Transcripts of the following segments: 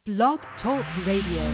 Blog Talk Radio.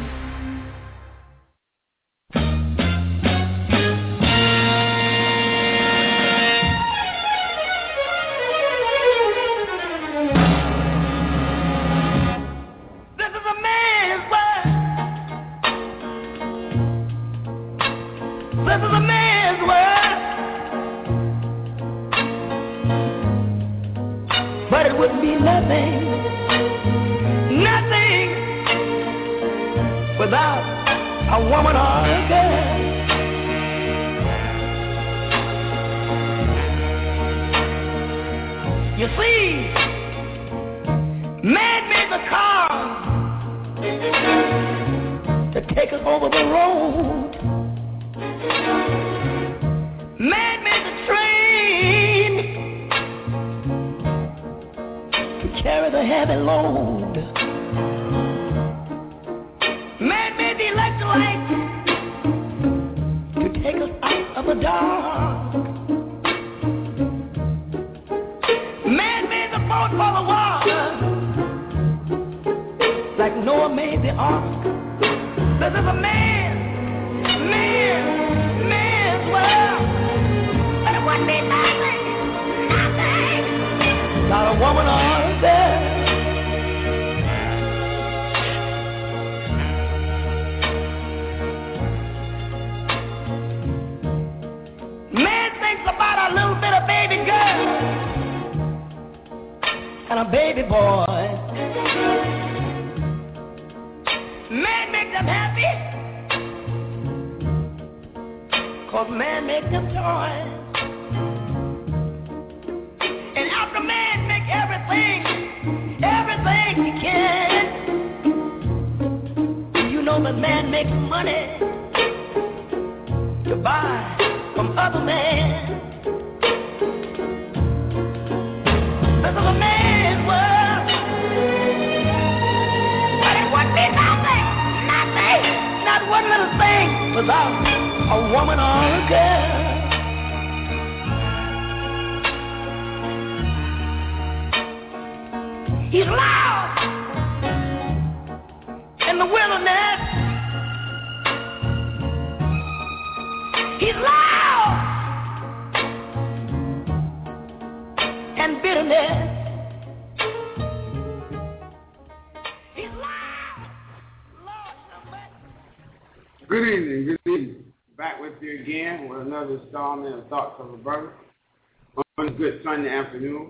Sunday afternoon.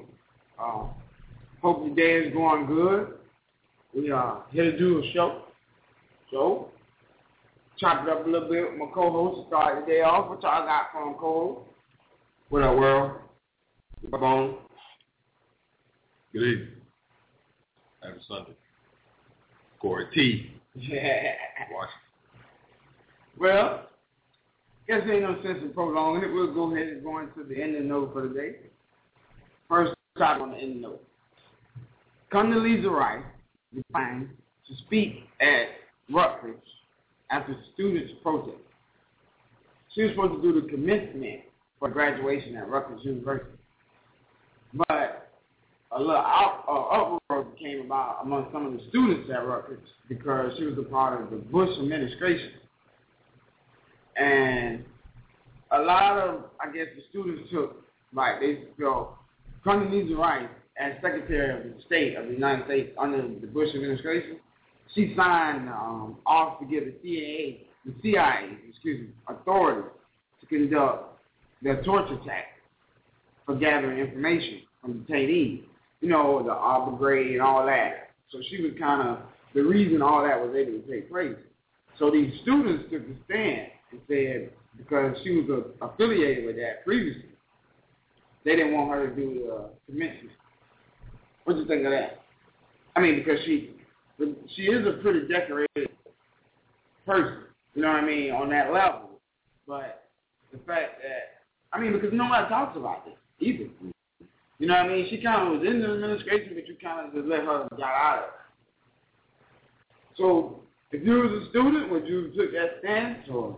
Hope your day is going good. We are here to do a show. So, chop it up a little bit with my co-host to start the day off. What y'all got from co-host? What up, world? Bone. Good evening. Happy Sunday. Corey T. Yeah. Washington. Well, guess there ain't no sense in prolonging it. We'll go ahead and go into the ending note for the day. First topic on the end note. Condoleezza Rice declined to speak at Rutgers after students protested. She was supposed to do the commencement for graduation at Rutgers University. But a little uproar came about among some of the students at Rutgers because she was a part of the Bush administration. And a lot of, I guess, the students took, like, they felt Condoleezza Rice, as Secretary of the State of the United States under the Bush administration, she signed off to give the CIA, authority to conduct their torture tactics for gathering information from detainees. You know, the Abu Ghraib and all that. So she was kind of the reason all that was able to take place. So these students took a stand and said, because she was affiliated with that previously, they didn't want her to do the commencement. What do you think of that? I mean, because she is a pretty decorated person, you know what I mean, on that level. But the fact that, I mean, because nobody talks about this either. You know what I mean? She kind of was in the administration, but you kind of just let her get out of it. So, if you was a student, would you took that stance, or?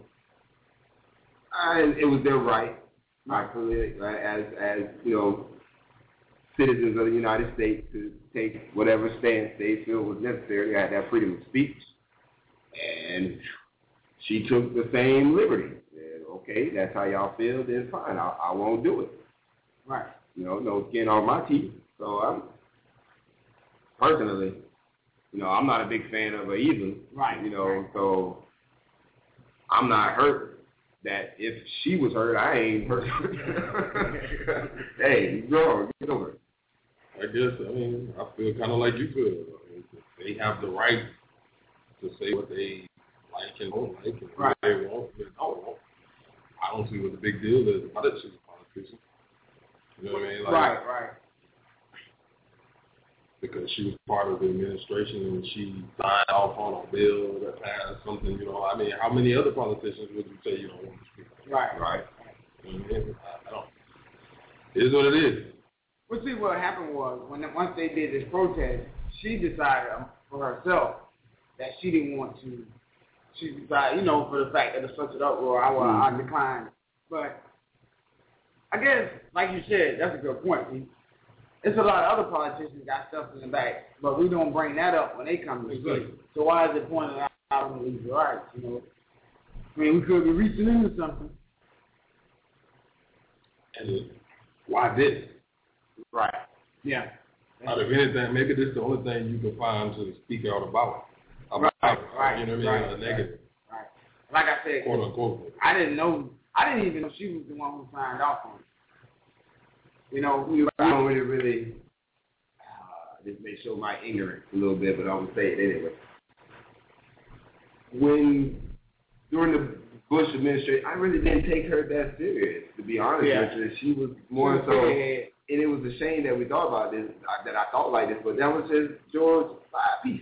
It was their right, rightfully, as you know, citizens of the United States to take whatever stance they feel was necessary. They had that freedom of speech. And she took the same liberty. Said, okay, that's how y'all feel, then fine, I won't do it. Right. No skin on my teeth. So I'm, personally, I'm not a big fan of her either. Right. So I'm not hurt that if she was hurt, I ain't hurt. Hey, girl, get over it. I feel kind of like you feel. They have the right to say what they like and don't like and what they want and don't want. I don't see what the big deal is about it. She's a politician. You know what I mean? Right. Because she was part of the administration and she signed off on a bill that passed something, how many other politicians would you say you don't want to speak? Right. You know what I mean? I don't. It is what it is. Well, see, what happened was, once they did this protest, she decided for herself that she didn't want to. She decided, for the fact that it's such an uproar, I declined. But I guess, like you said, that's a good point. It's a lot of other politicians got stuff in the back, but we don't bring that up when they come to speak. So why is it pointed out on these rights? We could be reaching into something. And why this? Right. Yeah. Out of anything, maybe this is the only thing you can find to speak out about. Right. You know what I mean? A negative. Right. Like I said, quote unquote. I didn't even know she was the one who signed off on it. We don't really, this may show my ignorance a little bit, but I'm going to say it anyway. During the Bush administration, I really didn't take her that serious, to be honest with you. She was more so, and it was a shame that we thought about this, that I thought like this, but that was just George Five-Piece.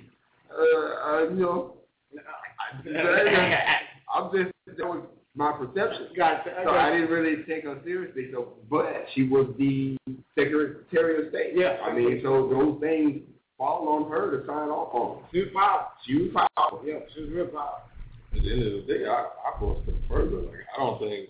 That was my perception. So I didn't really take her seriously. But she was the Secretary of State. Yeah. So those things fall on her to sign off on. She was powerful. Yeah, she was real powerful. At the end of the day, I go a step further. I don't think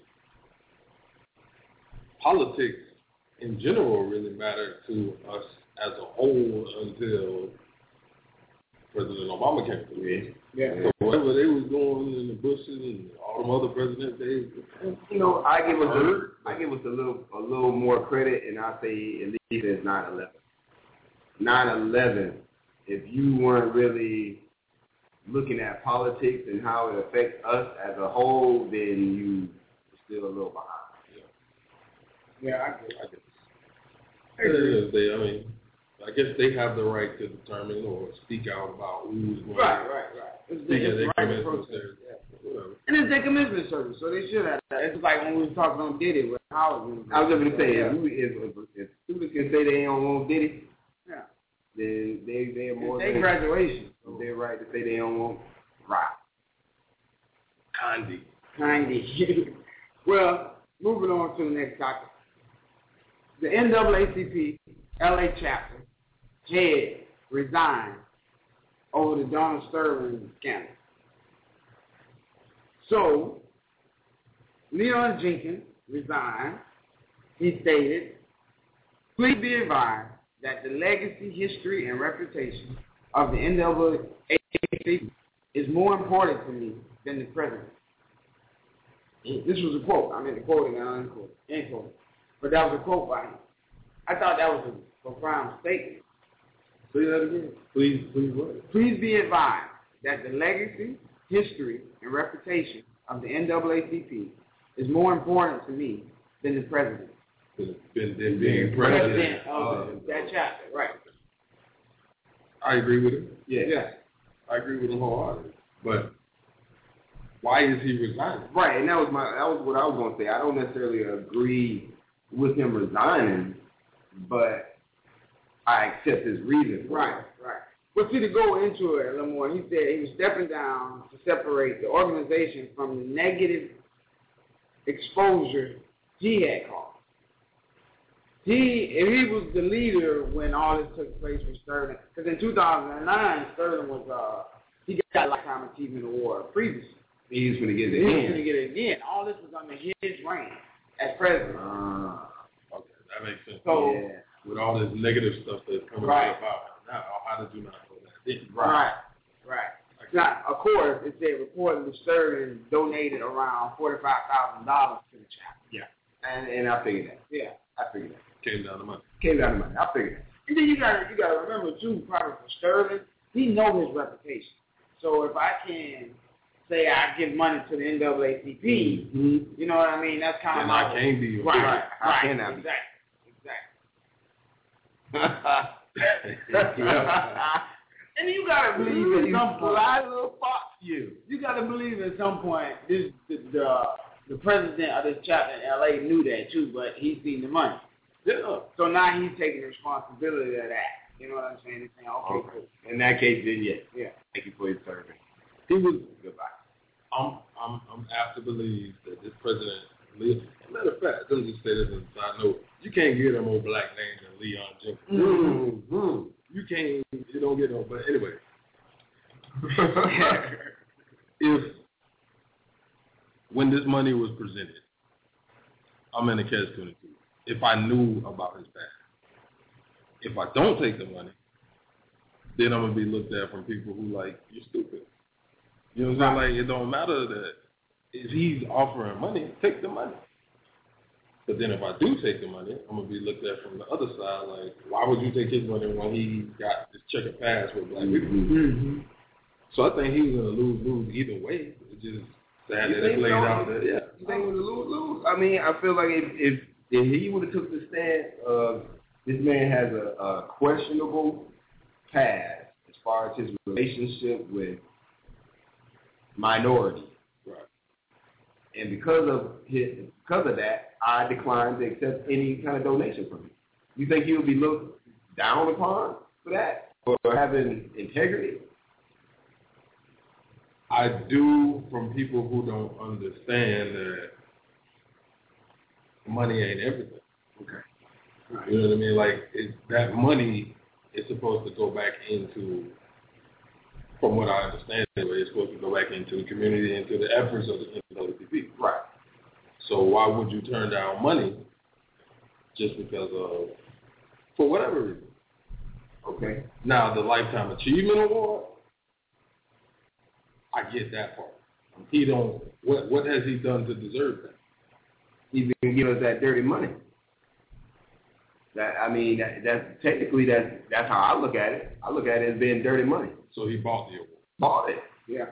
politics in general really matter to us as a whole until President Obama came to me. Yeah. So whatever they was doing in the Bushes and all them other presidents, I give us a little more credit, and I say at least it's 9/11. 9/11. If you weren't really looking at politics and how it affects us as a whole, then you still a little behind. Yeah, I guess. I guess they have the right to determine or speak out about who's going right. It's their commencement service. And it's their commencement service, so they should have that. It's like when we was talking on Diddy with Howard. I was going to say, if students can say they don't want Diddy, then they are more than graduation. So they're right to say they don't want rock. Kindy. Well, moving on to the next topic. The NAACP LA chapter head resigned over the Donald Sterling scandal. So, Leon Jenkins resigned. He stated, "Please be advised that the legacy, history, and reputation of the NAACP is more important to me than the president." This was a quote. I mean, the quoting and unquote. But that was a quote by him. I thought that was a profound statement. Say that again. Please what? Please be advised that the legacy, history, and reputation of the NAACP is more important to me than the president. Than being president of that chapter, right. I agree with him. Yeah. I agree with him wholeheartedly. But why is he resigning? Right, and that was what I was going to say. I don't necessarily agree with him resigning, but I accept his reason. Right. Well, see, to go into it a little more, he said he was stepping down to separate the organization from the negative exposure he had caused. He was the leader when all this took place with Sterling. Because in 2009, Sterling was he got a Lifetime Achievement Award previously. He was going to get it again. All this was under his reign as president. Okay, that makes sense. So with all this negative stuff that's coming out about now, how did you not know that? Right. Now, of course, it said reportedly Sterling donated around $45,000 to the chapel. Yeah. And I figured that. Yeah. I figured that. Came down to money. I figured that. And then you gotta remember too, probably for Sterling, he knows his reputation. So if I can say I give money to the NAACP, you know what I mean? That's kind of I can't be right. I cannot be. Exactly. And you gotta believe at some point. You gotta believe at some point the president of this chapter in LA knew that too, but he's seen the money. Yeah. So now he's taking the responsibility of that. You know what I'm saying? He's saying, okay, cool. In that case, then yes. Yeah. Thank you for your service. He was Goodbye. I'm apt to believe that this president, matter of fact, let me just say this as a side note, you can't get a more black name than Leon Jenkins. Mm-hmm. You don't get no, but anyway. If, when this money was presented, I'm in a catch-22. If I knew about his past. If I don't take the money, then I'm going to be looked at from people who like, you're stupid. You know what I'm saying? Like, it don't matter that if he's offering money, take the money. But then if I do take the money, I'm going to be looked at from the other side, like, why would you take his money when he got this checkered past with black people? Mm-hmm. So I think he was going to lose either way. It's just sad that it played out there. Yeah. You think it was lose? I mean, I feel like if he would have took the stand, this man has a questionable past as far as his relationship with minorities. Right. And because of that, I declined to accept any kind of donation from him. You think he would be looked down upon for that? For having integrity? I do, from people who don't understand that money ain't everything. Okay. Right. You know what I mean? Like, that money is supposed to go back into, from what I understand, it's supposed to go back into the community, into the efforts of the NAACP. Right. So why would you turn down money just because of, for whatever reason? Okay. Now, the Lifetime Achievement Award, I get that part. He don't, what has he done to deserve that? He's been giving us that dirty money. That's technically that's how I look at it. I look at it as being dirty money. So he bought the award. Bought it. Yeah.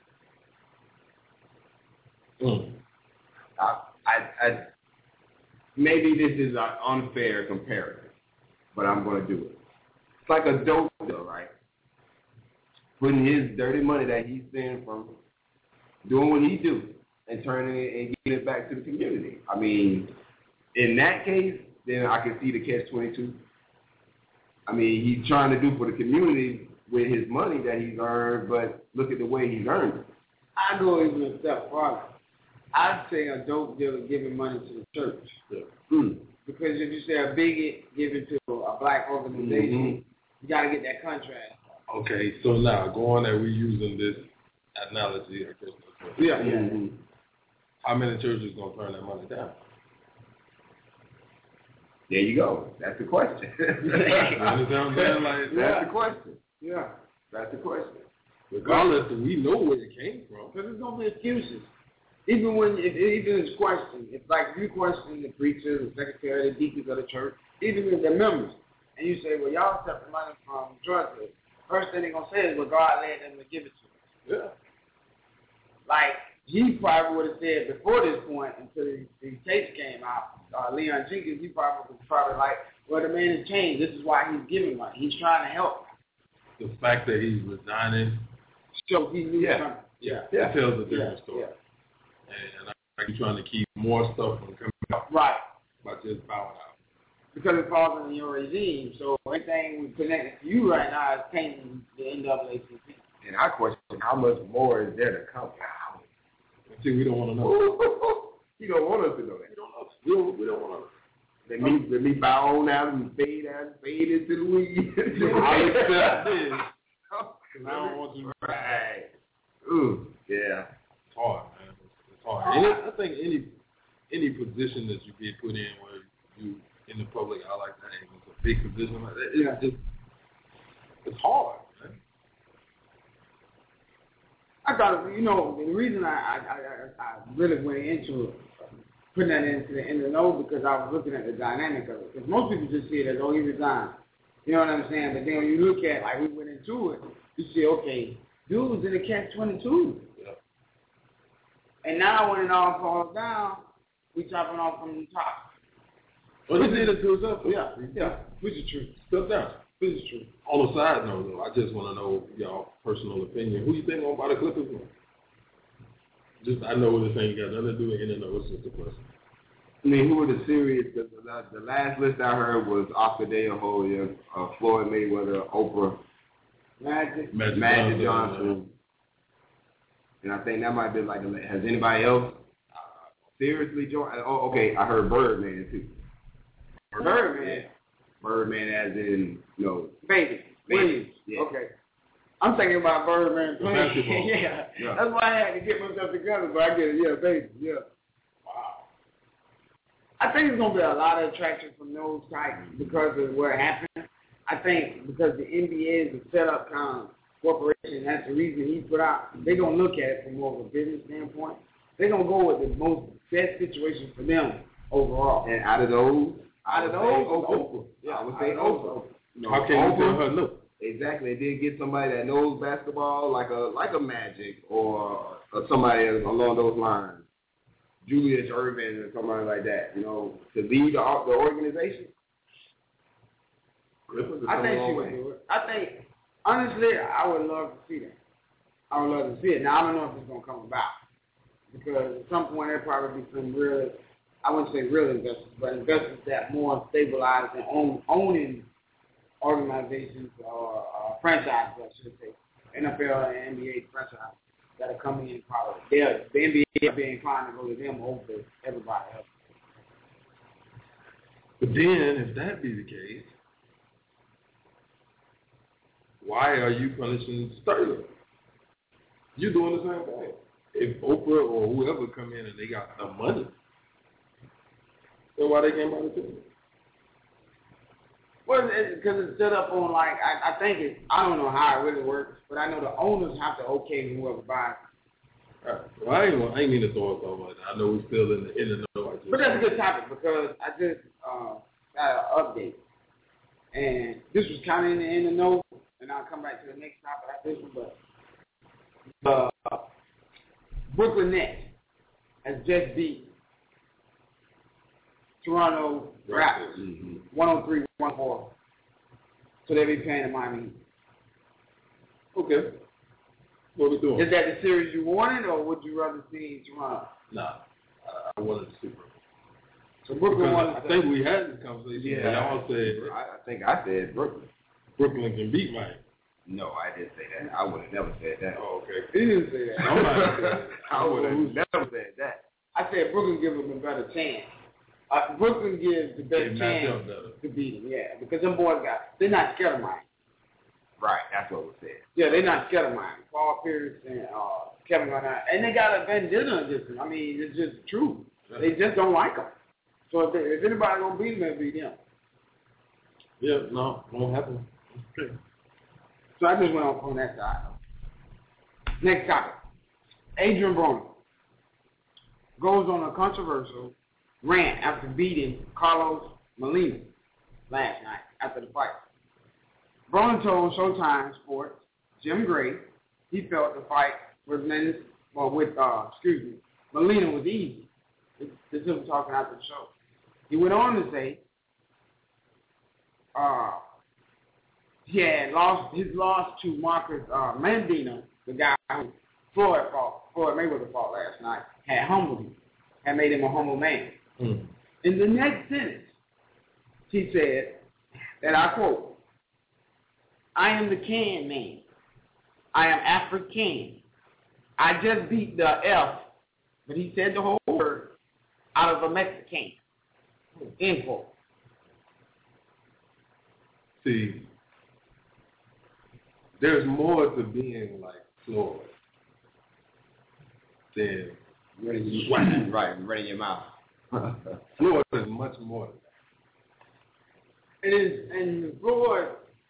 I maybe this is an unfair comparison, but I'm going to do it. It's like a dope deal, right? Putting his dirty money that he's spent from doing what he do and turning it and giving it back to the community. I mean, in that case, then I can see the catch-22. I mean, he's trying to do for the community with his money that he's earned, but look at the way he's earned it. I go even a step farther. I'd say a dope deal is giving money to the church. Yeah. Because if you say a bigot giving to a black organization, you got to get that contract. Okay, so now, going that we're using this analogy, I guess. Yeah. How many churches going to turn that money down? There you go. That's the question. You understand what I'm saying? Like, that's the question. Yeah. That's the question. Regardless, we know where it came from. Because there's going to be excuses. Even when, even it's questioned, it's like you question the preacher, the secretary, the deacons of the church, even the members, and you say, well, y'all accept the money from drug dealers. First thing they're going to say is, well, God led them to give it to us. Yeah. Like, he probably would have said before this point, until the tapes came out, Leon Jenkins, he probably was like, well, the man has changed. This is why he's giving money. He's trying to help. The fact that he's resigning. So he knew something. Yeah. It tells a different story. Yeah. And I'm trying to keep more stuff from coming out. Right. By just bowing out. Because it falls under your regime. So everything we connected to you right now is painting the NAACP. And I question how much more is there to come. See, we don't want to know. You don't want us to know that. We don't want to know. Let me bow on out and fade into the weed. I accept this. Because I don't want you. Right. Ooh, yeah. It's hard, man. It's hard. I think any position that you get put in where you in the public eye like that ain't gonna big position like that. It's hard, man. I thought, the reason I really went into putting that in the know because I was looking at the dynamic of it. Because most people just see it as, he resigned. You know what I'm saying? But then when you look at, like we went into it, you see, okay, dude's in a catch-22. Yeah. And now when it all falls down, we chopping off from the top. Well, he did it to himself. Yeah, which is true. Step down. Which is true. On a side note, though, I just want to know y'all personal opinion. Who you think gonna buy the Clippers? I know this ain't got nothing to do with it. It's just a question. I mean, who are the serious? The last list I heard was Oscar De La Hoya, Floyd Mayweather, Oprah, Magic Johnson. And I think that might be like, has anybody else seriously joined? Oh, okay, I heard Birdman too. Birdman as in, Baby. Williams. Yeah. Okay. I'm thinking about Birdman playing. yeah. That's why I had to get myself together, but I get it. Yeah, baby. Yeah. Wow. I think there's going to be a lot of attraction from those types because of what happened. I think because the NBA is a set-up kind of corporation, that's the reason he put out. They're going to look at it from more of a business standpoint. They're going to go with the most best situation for them overall. And out of those, Oprah. Yeah, I would say Oprah. How can you tell her no? Exactly. They did get somebody that knows basketball, like a Magic or somebody along those lines. Julius Erving or somebody like that, to lead the organization. I think she would do it. I think, honestly, I would love to see that. I would love to see it. Now, I don't know if it's going to come about. Because at some point, there'll probably be some real, I wouldn't say real investors, but investors that more stabilized and owning organizations or franchises, I should say, NFL and NBA franchises that are coming in probably. The NBA will be inclined to go to them over everybody else. But then, if that be the case, why are you punishing Sterling? You're doing the same thing. If Oprah or whoever come in and they got enough money, then why they can't buy the team? Well, because it's set up on, like, I think I don't know how it really works, but I know the owners have to okay whoever buys it. Right. Well, I ain't mean to throw it so much. I know we're still in the know. But that's a good topic because I just got an update. And this was kind of in the know, and I'll come back to the next topic after this one, but Brooklyn Nets has just beat Toronto Raptors 103-104. So they'll be playing the Miami Heat. Okay. What we doing? Is that the series you wanted, or would you rather see Toronto? Nah, I wanted to see Brooklyn. So Brooklyn won. I think we had this conversation. Yeah. Y'all said, I think I said Brooklyn. Brooklyn can beat Miami. No, I didn't say that. I would have never said that. Oh, okay. He didn't say that. I would have never said that. I said Brooklyn gives them a better chance. Brooklyn gives the best chance to beat them, yeah, because them boys they're not scared of Miami. Right, that's what was said. Yeah, they're not scared of Miami. Paul Pierce and Kevin Garnett, and they got a vendetta against them. I mean, it's just true. Yeah. They just don't like them. So if anybody gonna beat them, it'll be them. Yeah, no, won't happen. Okay. So I just went on that side. Next topic. Adrian Broner goes on a controversial rant after beating Carlos Molina last night after the fight. Broner told Showtime Sports Jim Gray he felt the fight with Molina was easy. This is him talking after the show. He went on to say he had his loss to Marcus Mandina, the guy who Floyd Mayweather fought last night, had humbled him, had made him a humble man. In the next sentence, he said that I quote, "I am the can man. I am African. I just beat the F," but he said the whole word, "out of a Mexican." End quote. See, there's more to being like Floyd than running your mouth. Floyd is much more than And Floyd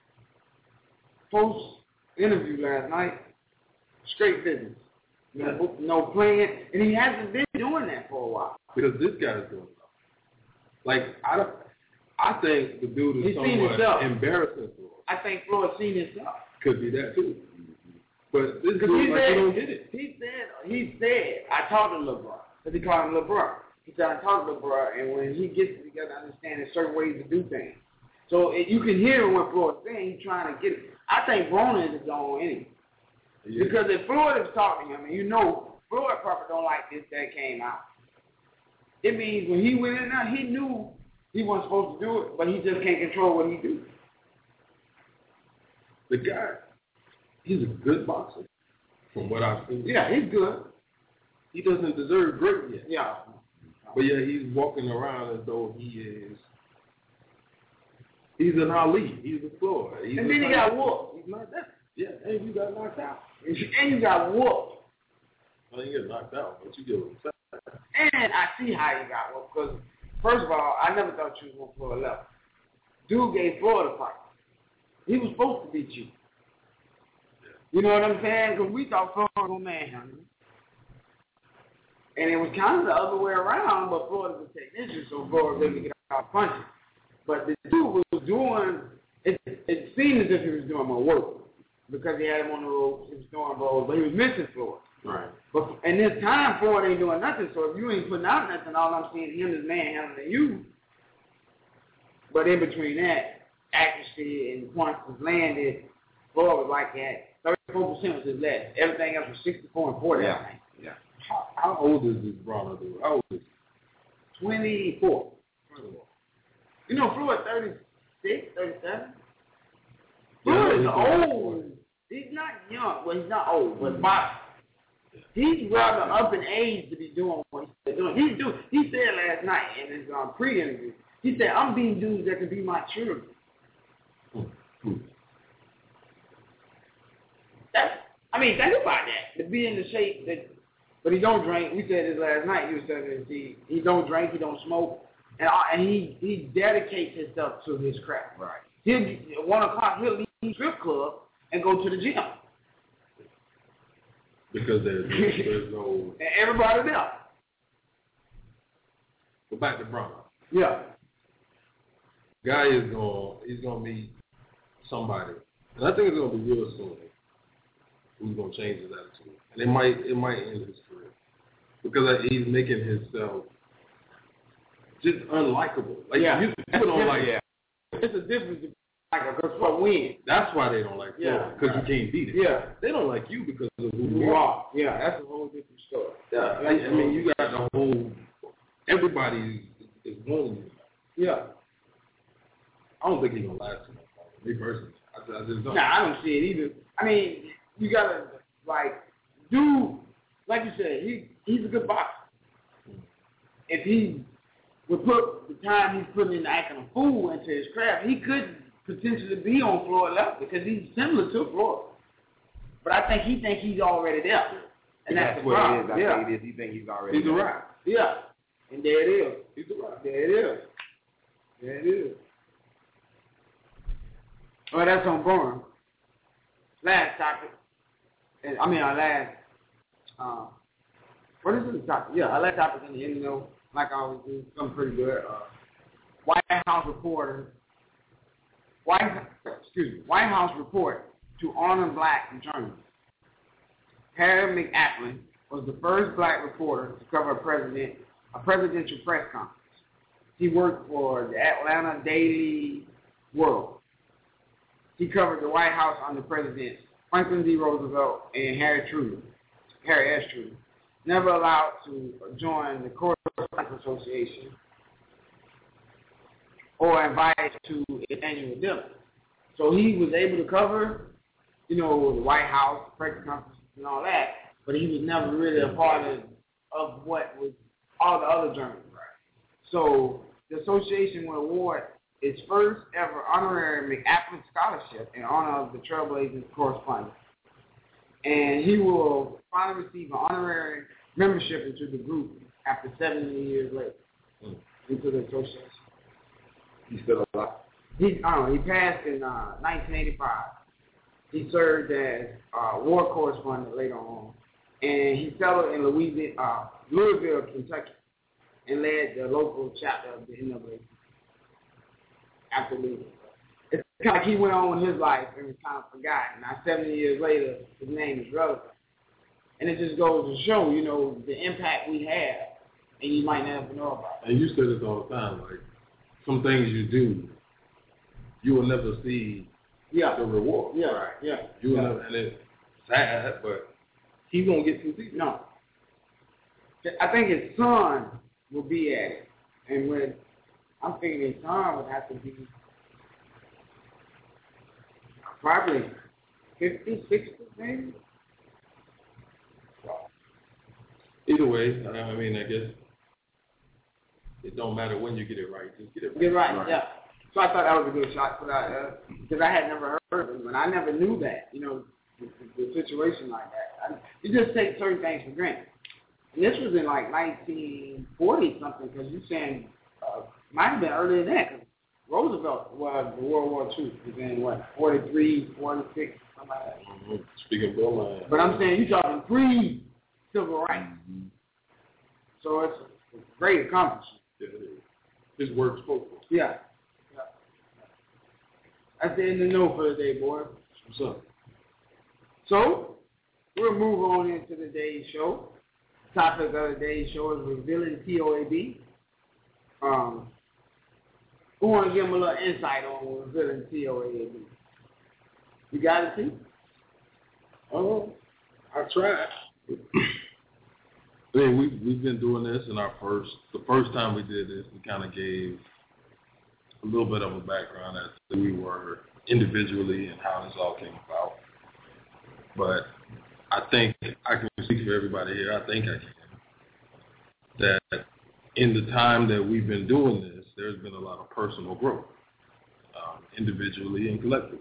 post interview last night, straight business. No playing, and he hasn't been doing that for a while. Because this guy's doing it. Like, I think the dude is somewhat embarrassing for him. I think Floyd's seen himself. Could be that too. But this dude, he don't get it. He said, I talked to LeBron. Because he called him LeBron. He said, I talked to LeBron, and when he gets it together, understand there's certain ways to do things. So you can hear what Floyd's saying. He's trying to get it. I think Broner is gone anyway. Yeah. Because if Floyd is talking to him, and you know Floyd probably don't like this that came out, it means when he went in there, he knew he wasn't supposed to do it, but he just can't control what he do. The guy, he's a good boxer, from what I've seen. Yeah, he's good. He doesn't deserve great yet. Yeah. But yeah, he's walking around as though he's an Ali. He's a Floyd. And then he got whooped. He's not that. Yeah, and you got knocked out. And you got whooped. Well, you get knocked out, but you get what I'm saying. And I see how you got whooped, because first of all, I never thought you was going to Floyd level. Dude gave Floyd a fight. He was supposed to beat you. You know what I'm saying? Because we thought Floyd was going to manhandle him. And it was kind of the other way around, but Floyd is a technician, so Floyd really get out punching. But the dude was doing, it seemed as if he was doing more work. Because he had him on the ropes, he was throwing balls, but he was missing Floyd. Right. But in this time, Floyd ain't doing nothing, so if you ain't putting out nothing, all I'm seeing him is manhandling you. But in between that, accuracy and points was landed, Floyd was like that. 34% was his last. Everything else was 64 and 40. Yeah. Yeah. How old is this brother? How old is he? 24. You know, Floyd 36, 37. Floyd is old. He's not young. Well, he's not old, but he's rather up in age to be doing what he's doing. He said last night in his pre-interview, he said, I'm beating dudes that can be my children. Think about that. To be in the shape that, but he don't drink. We said this last night. You said he don't drink, he don't smoke, and he dedicates himself to his craft. Right. At 1 o'clock, he'll leave the strip club and go to the gym. Because there's no... And everybody there. Go back to Broner. Yeah. Guy he's gonna meet somebody, and I think it's gonna be real soon, who's gonna change his attitude, and it might end his career because he's making himself just unlikable. Like people don't like. Yeah. It's a difference. Because for win. That's why they don't like you. Because you can't beat it. Yeah. They don't like you because of who you are. Yeah, that's a whole different story. Yeah. I mean, you got the whole. Everybody is wanting you. Yeah. I don't think he's gonna last too much. Me personally, I just don't. Nah, I don't see it either. I mean, you gotta do like you said. He's a good boxer. If he would put the time he's putting into acting a fool into his craft, he could potentially be on Floyd level because he's similar to Floyd. But I think he thinks he's already there, and that's the problem. What it is. I think it is. He thinks he's already. He's a rap. Yeah, and there it is. He's a rap. There it is. There it is. Well, that's on Broner. Last topic. What is the topic? Yeah, our last topic in the end, like I always do, something pretty good. White House report to honor black journalists. Harry McAflin was the first black reporter to cover a presidential press conference. He worked for the Atlanta Daily World. He covered the White House under Presidents Franklin D. Roosevelt and Harry S. Truman. Never allowed to join the Correspondents Association or invited to its annual dinner. So he was able to cover, the White House, press conferences and all that, but he was never really a part of what was all the other journalists. Right. So the association will award its first ever honorary McAflin Scholarship in honor of the trailblazing correspondent. And he will finally receive an honorary membership into the group after 70 years later into the association. He's still alive? He passed in 1985. He served as war correspondent later on, and he settled in Louisville, Kentucky, and led the local chapter of the NAACP after leaving. It's kind of like he went on with his life and was kind of forgotten. Now, 70 years later, his name is relevant. And it just goes to show, the impact we have, and you might never know about it. And you say this all the time, like, some things you do, you will never see the reward. Yeah, right? Yeah. You will never, and it's sad, but he won't get too deep. No. I think his son will be at it. And when I'm thinking his son would have to be probably 50, 60, maybe. Either way, I mean, I guess it don't matter when you get it right. Just get it right. Get right, yeah. So I thought that was a good shot for that, because I had never heard of him, and I never knew that, the situation like that. You just take certain things for granted. And this was in like 1940 something, because you're saying might have been earlier than that, because Roosevelt was World War II. He was in, 43, 46, something like that. Mm-hmm. Speaking of Bill, but I'm saying you're talking pre-civil rights. Mm-hmm. So it's a great accomplishment. Yeah, his work spoke for him. Yeah. That's the end of the note for the day, boy. What's up? So, we'll move on into the day's show. The topic of the day's show is revealing TOAB. We want to give them a little insight on revealing TOAB. You got it, T? Oh, I tried. I mean, we've been doing this in the first time we did this, we kind of gave a little bit of a background as to who we were individually and how this all came about. But I think I can speak for everybody here. I think I can. That in the time that we've been doing this, there's been a lot of personal growth, individually and collectively.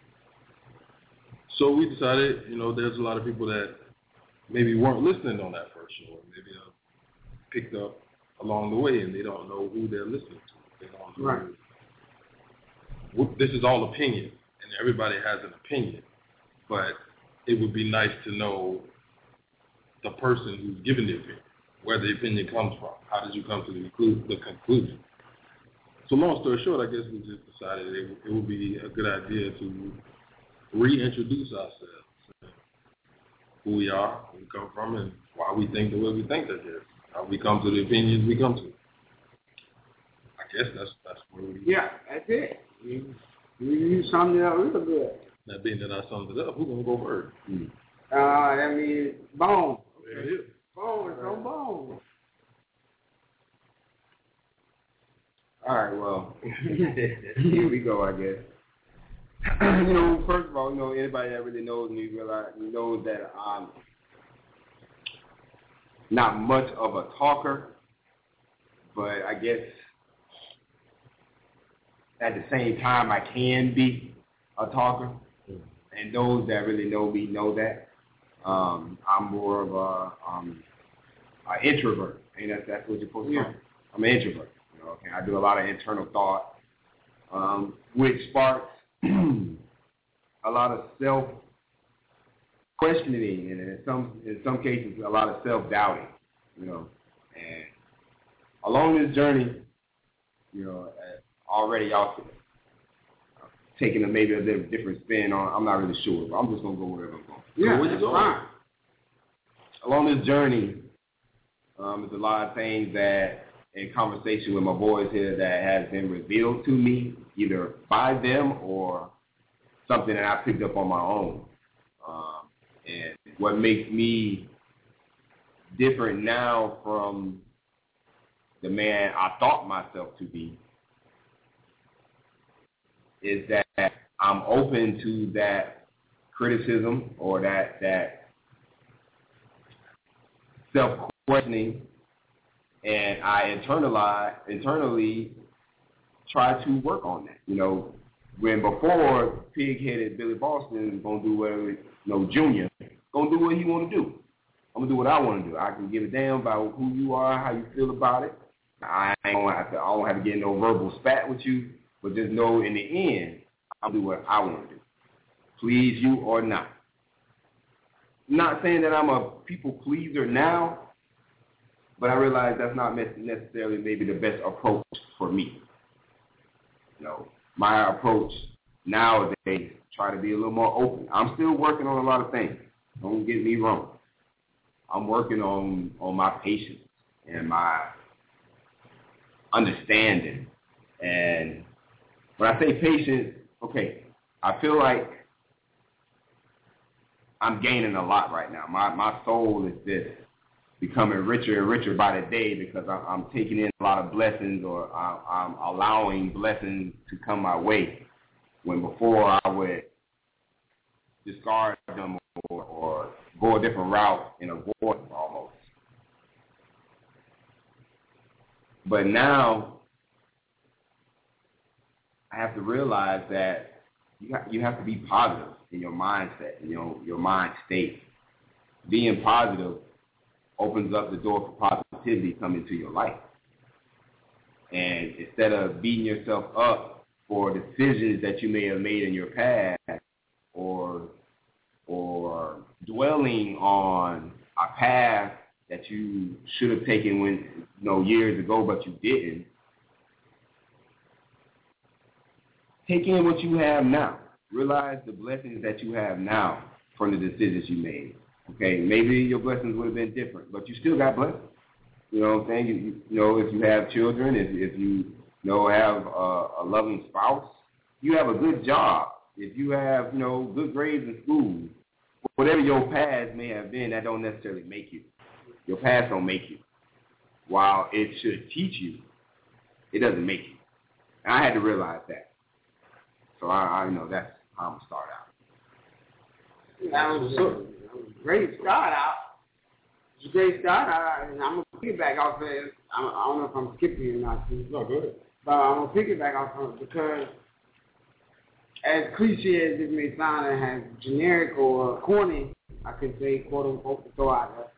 So we decided, there's a lot of people that maybe weren't listening on that first show, maybe picked up along the way, and they don't know who they're listening to. They don't know. Right. This is all opinion, and everybody has an opinion, but it would be nice to know the person who's giving the opinion, where the opinion comes from. How did you come to the conclusion? So long story short, I guess we just decided it would be a good idea to reintroduce ourselves, who we are, where we come from, and why we think the way we think that is, how we come to the opinions we come to. I guess that's where we... Yeah, that's it. You summed it up real good. That being that I summed it up, who's going to go first? That means Bone. There it is. Bone, it's on Bone. All right, well, here we go, I guess. First of all, anybody that really knows me knows that I'm not much of a talker, but I guess at the same time I can be a talker, and those that really know me know that. I'm more of an introvert, and that's what you're supposed to call. I'm an introvert. Okay, I do a lot of internal thought, which sparks a lot of self-questioning, and in some cases a lot of self-doubting, And along this journey, already y'all taking maybe a little different spin on. I'm not really sure, but I'm just gonna go wherever I'm going. Yeah, where you going? Along this journey, there's a lot of things that, in conversation with my boys here, that has been revealed to me, either by them or something that I picked up on my own. And what makes me different now from the man I thought myself to be is that I'm open to that criticism or that self-questioning, and I internally try to work on that. When before pig-headed Billy Boston is gonna do whatever, Junior gonna do what he want to do. I'm gonna do what I want to do. I can give a damn about who you are, how you feel about it. I don't have to get no verbal spat with you. But just know in the end, I'll do what I want to do. Please you or not. I'm not saying that I'm a people pleaser now, but I realize that's not necessarily maybe the best approach for me. You know, my approach nowadays, try to be a little more open. I'm still working on a lot of things. Don't get me wrong. I'm working on my patience and my understanding. And when I say patience, okay, I feel like I'm gaining a lot right now. My soul is just becoming richer and richer by the day because I'm taking in a lot of blessings, or I'm allowing blessings to come my way, when before I would discard them or go a different route and avoid them almost. But now I have to realize that you have to be positive in your mindset, your mind state. Being positive opens up the door for positivity coming to your life. And instead of beating yourself up for decisions that you may have made in your past, or dwelling on a path that you should have taken years ago but you didn't, take in what you have now. Realize the blessings that you have now from the decisions you made. Okay, maybe your blessings would have been different, but you still got blessings. You know what I'm saying? If you have children, if you have a loving spouse, you have a good job, if you have good grades in school, whatever your past may have been, that don't necessarily make you. Your past don't make you. While it should teach you, it doesn't make you. And I had to realize that. So I that's how I'm gonna start out. That was a great start out. It's a great start out, and I'm gonna piggyback off of it. I don't know if I'm skipping or not. No, go ahead. But I'm gonna piggyback off of it because, as cliche as it may sound, and as generic or corny, I could say, quote unquote, to throw out there,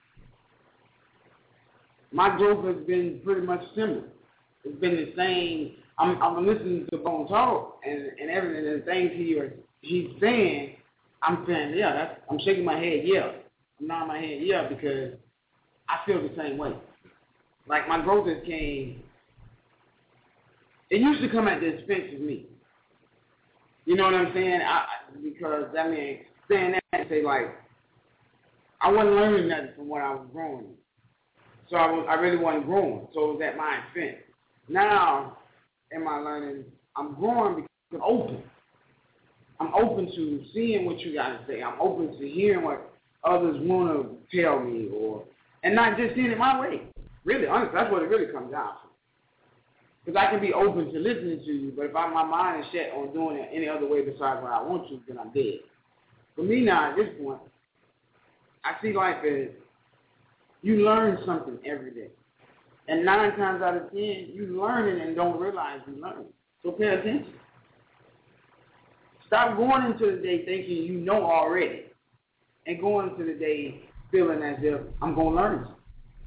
my growth has been pretty much similar. It's been the same. I'm listening to Bone Talk and everything, and the things he's saying, I'm saying, yeah, I'm shaking my head, yeah. I'm nodding my head, yeah, because I feel the same way. Like, my growth has came, it used to come at the expense of me. You know what I'm saying? Because, saying that and say, like, I wasn't learning nothing from what I was growing. So I really wasn't growing. So it was at my expense. Now, in my learning, I'm growing because I'm open. I'm open to seeing what you got to say. I'm open to hearing what others want to tell me, and not just seeing it my way. Really, honestly, that's what it really comes down to. Because I can be open to listening to you, but if my mind is set on doing it any other way besides what I want to, then I'm dead. For me now, at this point, I see life as you learn something every day. And 9 times out of 10, you learn it and don't realize you learn it. So pay attention. Stop going into the day thinking you know already, and going into the day feeling as if I'm going to learn something.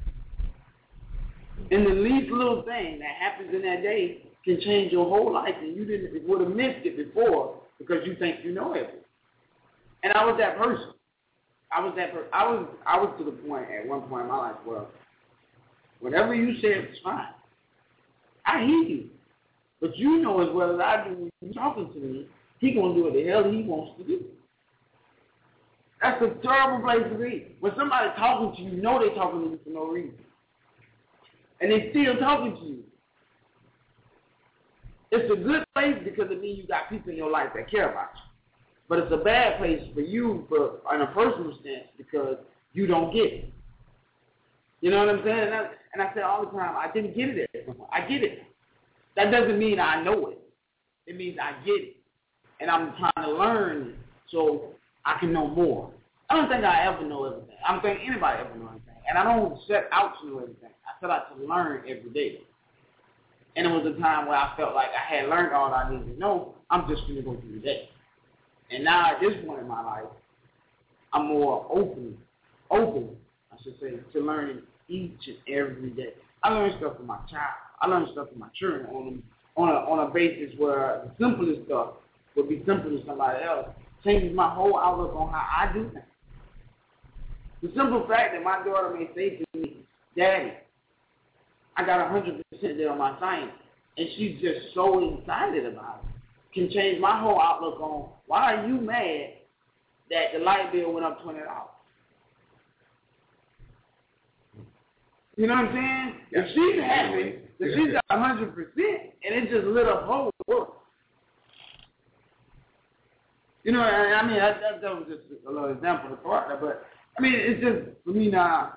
And the least little thing that happens in that day can change your whole life, and you would have missed it before because you think you know everything. And I was that person. I was to the point at one point in my life where whatever you said was fine. I hear you. But you know as well as I do, when you're talking to me, he going to do what the hell he wants to do. That's a terrible place to be. When somebody's talking to you, you know they're talking to you for no reason. And they're still talking to you. It's a good place because it means you got people in your life that care about you. But it's a bad place for you in a personal sense because you don't get it. You know what I'm saying? And I say all the time, I didn't get it. I get it. That doesn't mean I know it. It means I get it. And I'm trying to learn so I can know more. I don't think I ever know everything. I don't think anybody ever knows everything. And I don't set out to know everything. I set out to learn every day. And it was a time where I felt like I had learned all I needed to know. I'm just going to go through the day. And now at this point in my life, I'm more open, I should say, to learning each and every day. I learn stuff from my child. I learn stuff from my children on a basis where the simplest stuff would be simple to somebody else changes my whole outlook on how I do things. The simple fact that my daughter may say to me, Daddy, I got 100% there on my science, and she's just so excited about it, can change my whole outlook on why are you mad that the light bill went up $20? You know what I'm saying? If she's happy, if she's got 100%, and it just lit up whole world. You know, I mean, that was just a little example of partner, but I mean, it's just for me now.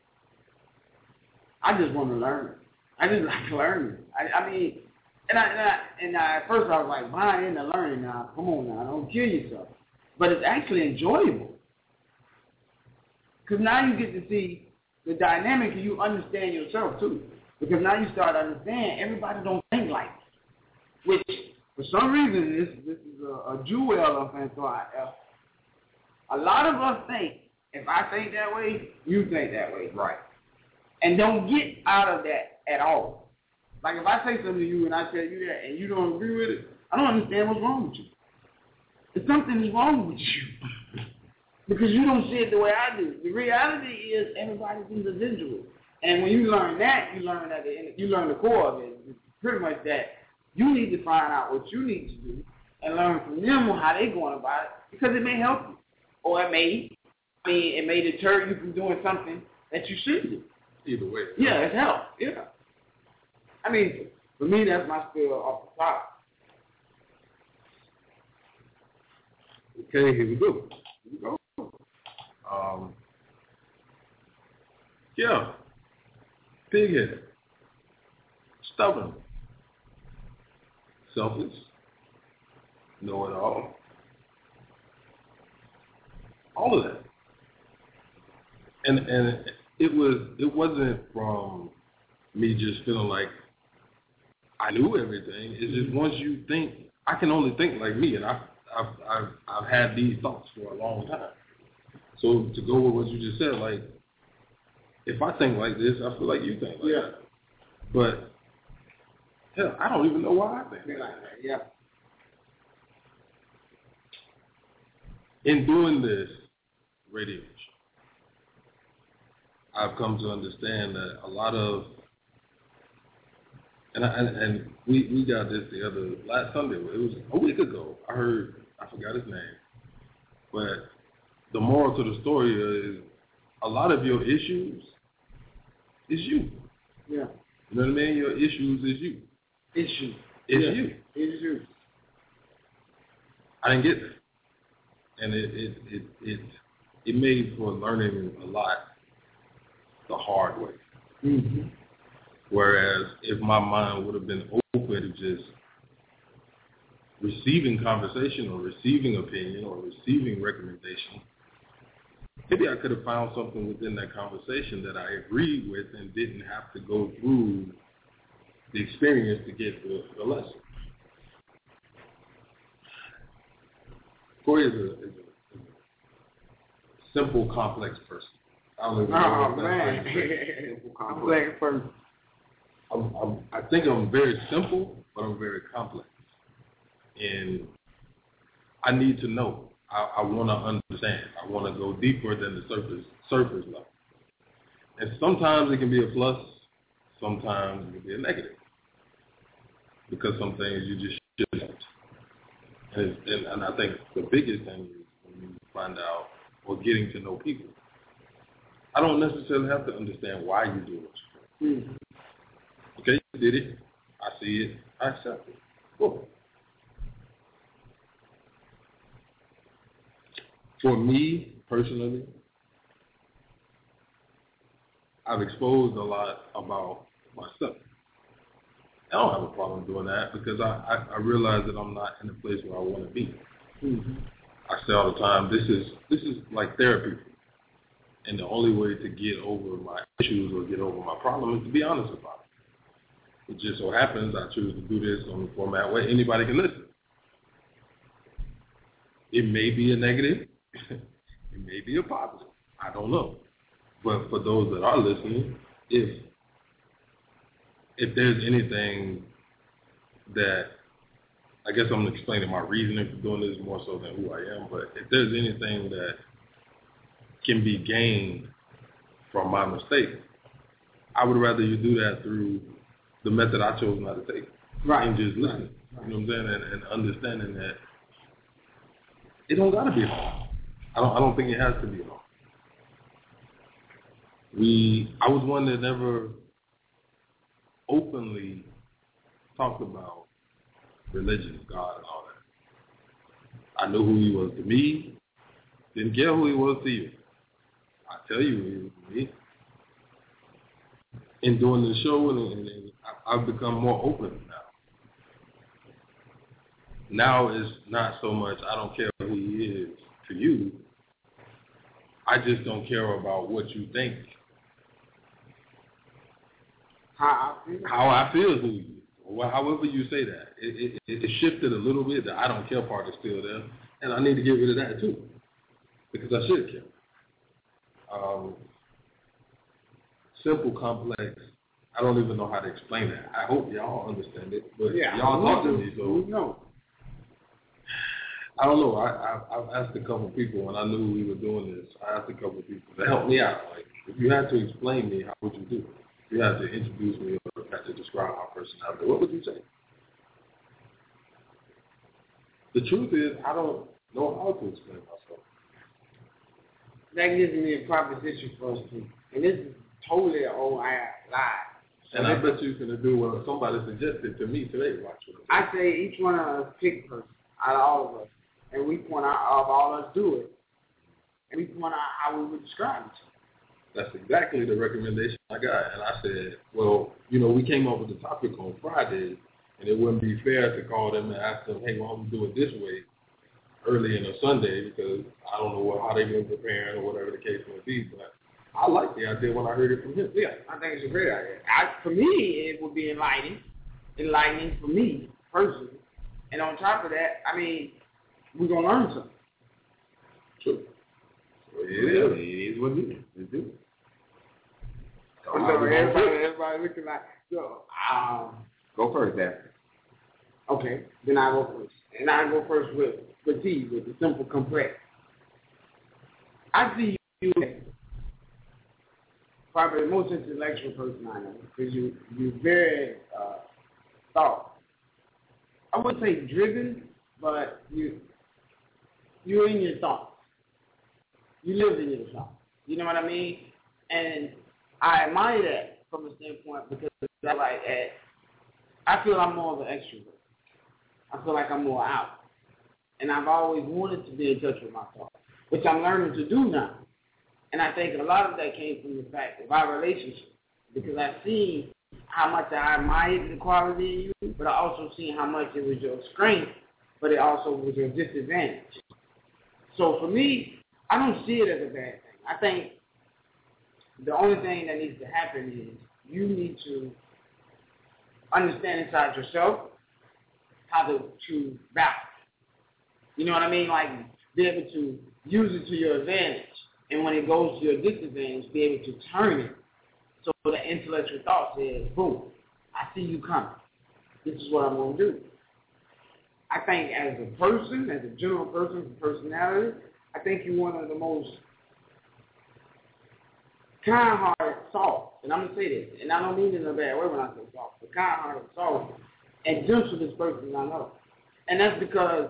I just want to learn. I just like learning. I mean, and at first I was like, buy into learning now. Come on now, don't kill yourself. But it's actually enjoyable because now you get to see the dynamic and you understand yourself too. Because now you start to understand everybody don't think like you. Which for some reason this is a jewel offense. So a lot of us think if I think that way, you think that way. Right. And don't get out of that at all. Like if I say something to you and I tell you that and you don't agree with it, I don't understand what's wrong with you. If something is wrong with you because you don't see it the way I do. The reality is everybody's individual. And when you learn that, you learn the core of it. It's pretty much that you need to find out what you need to do and learn from them on how they're going about it because it may help you. Or it may deter you from doing something that you shouldn't do. Either way. Yeah, it helps. Yeah. I mean, for me, that's my spiel off the top. Okay, here we go. Yeah. Pig-headed. Stubborn. Selfish. Know-it-all. All of that. And it wasn't from me just feeling like I knew everything. It's just once you think, I can only think like me, and I've had these thoughts for a long time. So to go with what you just said, like if I think like this, I feel like you think like that. But hell, I don't even know why I think like that. Yeah. In doing this radio show, I've come to understand that a lot of, and we got this last Sunday. It was a week ago. I forgot his name, but the moral to the story is a lot of your issues is you. Yeah. You know what I mean? Your issues is you. It's you. It's you. I didn't get that. And it made for learning a lot the hard way. Mm-hmm. Whereas if my mind would have been open to just receiving conversation or receiving opinion or receiving recommendation, maybe I could have found something within that conversation that I agreed with and didn't have to go through the experience to get the lesson. Corey is a simple, complex person. I don't even know man. Simple, complex person. I think I'm very simple, but I'm very complex. And I need to know. I want to understand. I want to go deeper than the surface level. And sometimes it can be a plus. Sometimes it can be a negative. Because some things you just shouldn't. And I think the biggest thing is when you find out or getting to know people. I don't necessarily have to understand why you do what you do. Mm-hmm. Okay, you did it. I see it. I accept it. Cool. For me, personally, I've exposed a lot about myself. I don't have a problem doing that because I realize that I'm not in a place where I want to be. Mm-hmm. I say all the time, this is like therapy. And the only way to get over my issues or get over my problem is to be honest about it. It just so happens I choose to do this on the format where anybody can listen. It may be a negative. It may be a positive. I don't know. But for those that are listening, if there's anything that I guess I'm explaining my reasoning for doing this more so than who I am, but if there's anything that can be gained from my mistake, I would rather you do that through the method I chose not to take. Right. And just listen. Right. You know what I'm saying? And understanding that it don't gotta be hard. I don't think it has to be hard. I was one that never openly talked about religion, God, and all that. I knew who he was to me. Didn't care who he was to you. I tell you who he was to me. In doing the show, and I've become more open now. Now it's not so much I don't care who he is to you. I just don't care about what you think. How I feel who you is. Well, however you say that. It shifted a little bit. The I don't care part is still there. And I need to get rid of that too. Because I should care. Simple, complex. I don't even know how to explain that. I hope y'all understand it. But y'all talk to me, so. No. I don't know. I've asked a couple people when I knew we were doing this. I asked a couple people to help me out. Like, if you had to explain me, how would you do it? If you had to introduce me or had to describe my personality, what would you say? The truth is, I don't know how to explain myself. That gives me a proposition for us too. And this is totally an old lie. And I bet you can do what somebody suggested to me today. Watch what I say each one of us pick person out of all of us. And we point out of all us do it. And we point out how we would describe it. That's exactly the recommendation I got. And I said, well, we came up with the topic on Friday, and it wouldn't be fair to call them and ask them, hey, why don't we do it this way early in a Sunday, because I don't know how they've been preparing or whatever the case may be. But I like the idea when I heard it from him. Yeah, I think it's a great idea. For me, it would be enlightening for me personally. And on top of that, we're going to learn something. True. Well, it is what it is. Let's do it. So everybody looking like, go first, Dad. Okay, then I go first. And I go first with T, with the simple complex. I see you as probably the most intellectual person I know, because you're very I wouldn't say driven, but you're in your thoughts. You live in your thoughts. You know what I mean? And I admire that from a standpoint because I feel I'm more of an extrovert. I feel like I'm more out. And I've always wanted to be in touch with my thoughts, which I'm learning to do now. And I think a lot of that came from the fact of our relationship, because I've seen how much I admired the quality in you, but I also seen how much it was your strength, but it also was your disadvantage. So for me, I don't see it as a bad thing. I think the only thing that needs to happen is you need to understand inside yourself how to balance. You know what I mean? Like, be able to use it to your advantage. And when it goes to your disadvantage, be able to turn it so that intellectual thought says, boom, I see you coming. This is what I'm going to do. I think as a person, as a general person, personality, I think you're one of the most kind-hearted, soft, and I'm going to say this, and I don't mean it in a bad way when I say soft, but kind-hearted, soft, and gentlest person I know. And that's because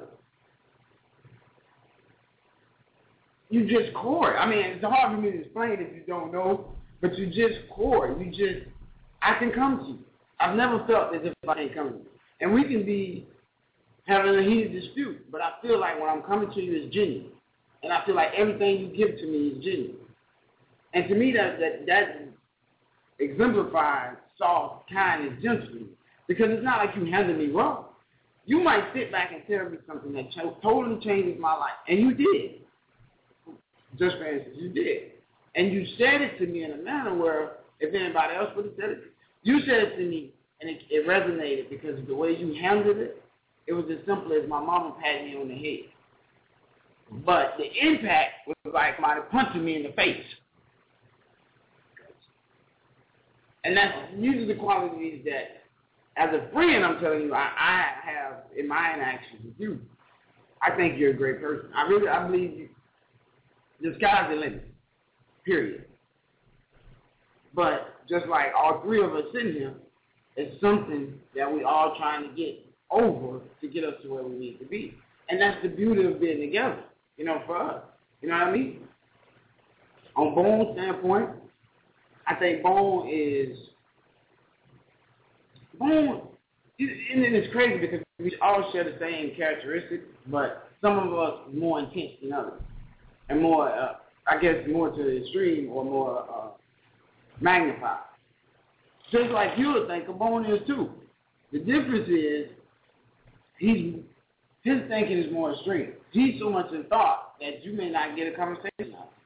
you just core. It's hard for me to explain if you don't know, but you just core. I can come to you. I've never felt as if I can't come to you. And we can be having a heated dispute, but I feel like when I'm coming to you, it's genuine. And I feel like everything you give to me is genuine. And to me, that exemplifies soft, kind, and gentle. Because it's not like you handle me wrong. You might sit back and tell me something that totally changes my life. And you did. Just for instance, you did. And you said it to me in a manner where if anybody else would have said it, you said it to me, and it resonated because of the way you handled it. It was as simple as my mama patting me on the head. But the impact was like somebody punching me in the face. And these are the qualities that as a friend, I'm telling you, I have in my interactions with you, I think you're a great person. I believe you. The sky's the limit. Period. But just like all three of us sitting here, it's something that we all trying to get over to get us to where we need to be. And that's the beauty of being together, for us. You know what I mean? On Bone's standpoint, I think Bone, and it's crazy because we all share the same characteristics, but some of us are more intense than others. And more, I guess, more to the extreme or more magnified. Just like you would think a Bone is too. The difference is his thinking is more extreme. He's so much in thought that you may not get a conversation out.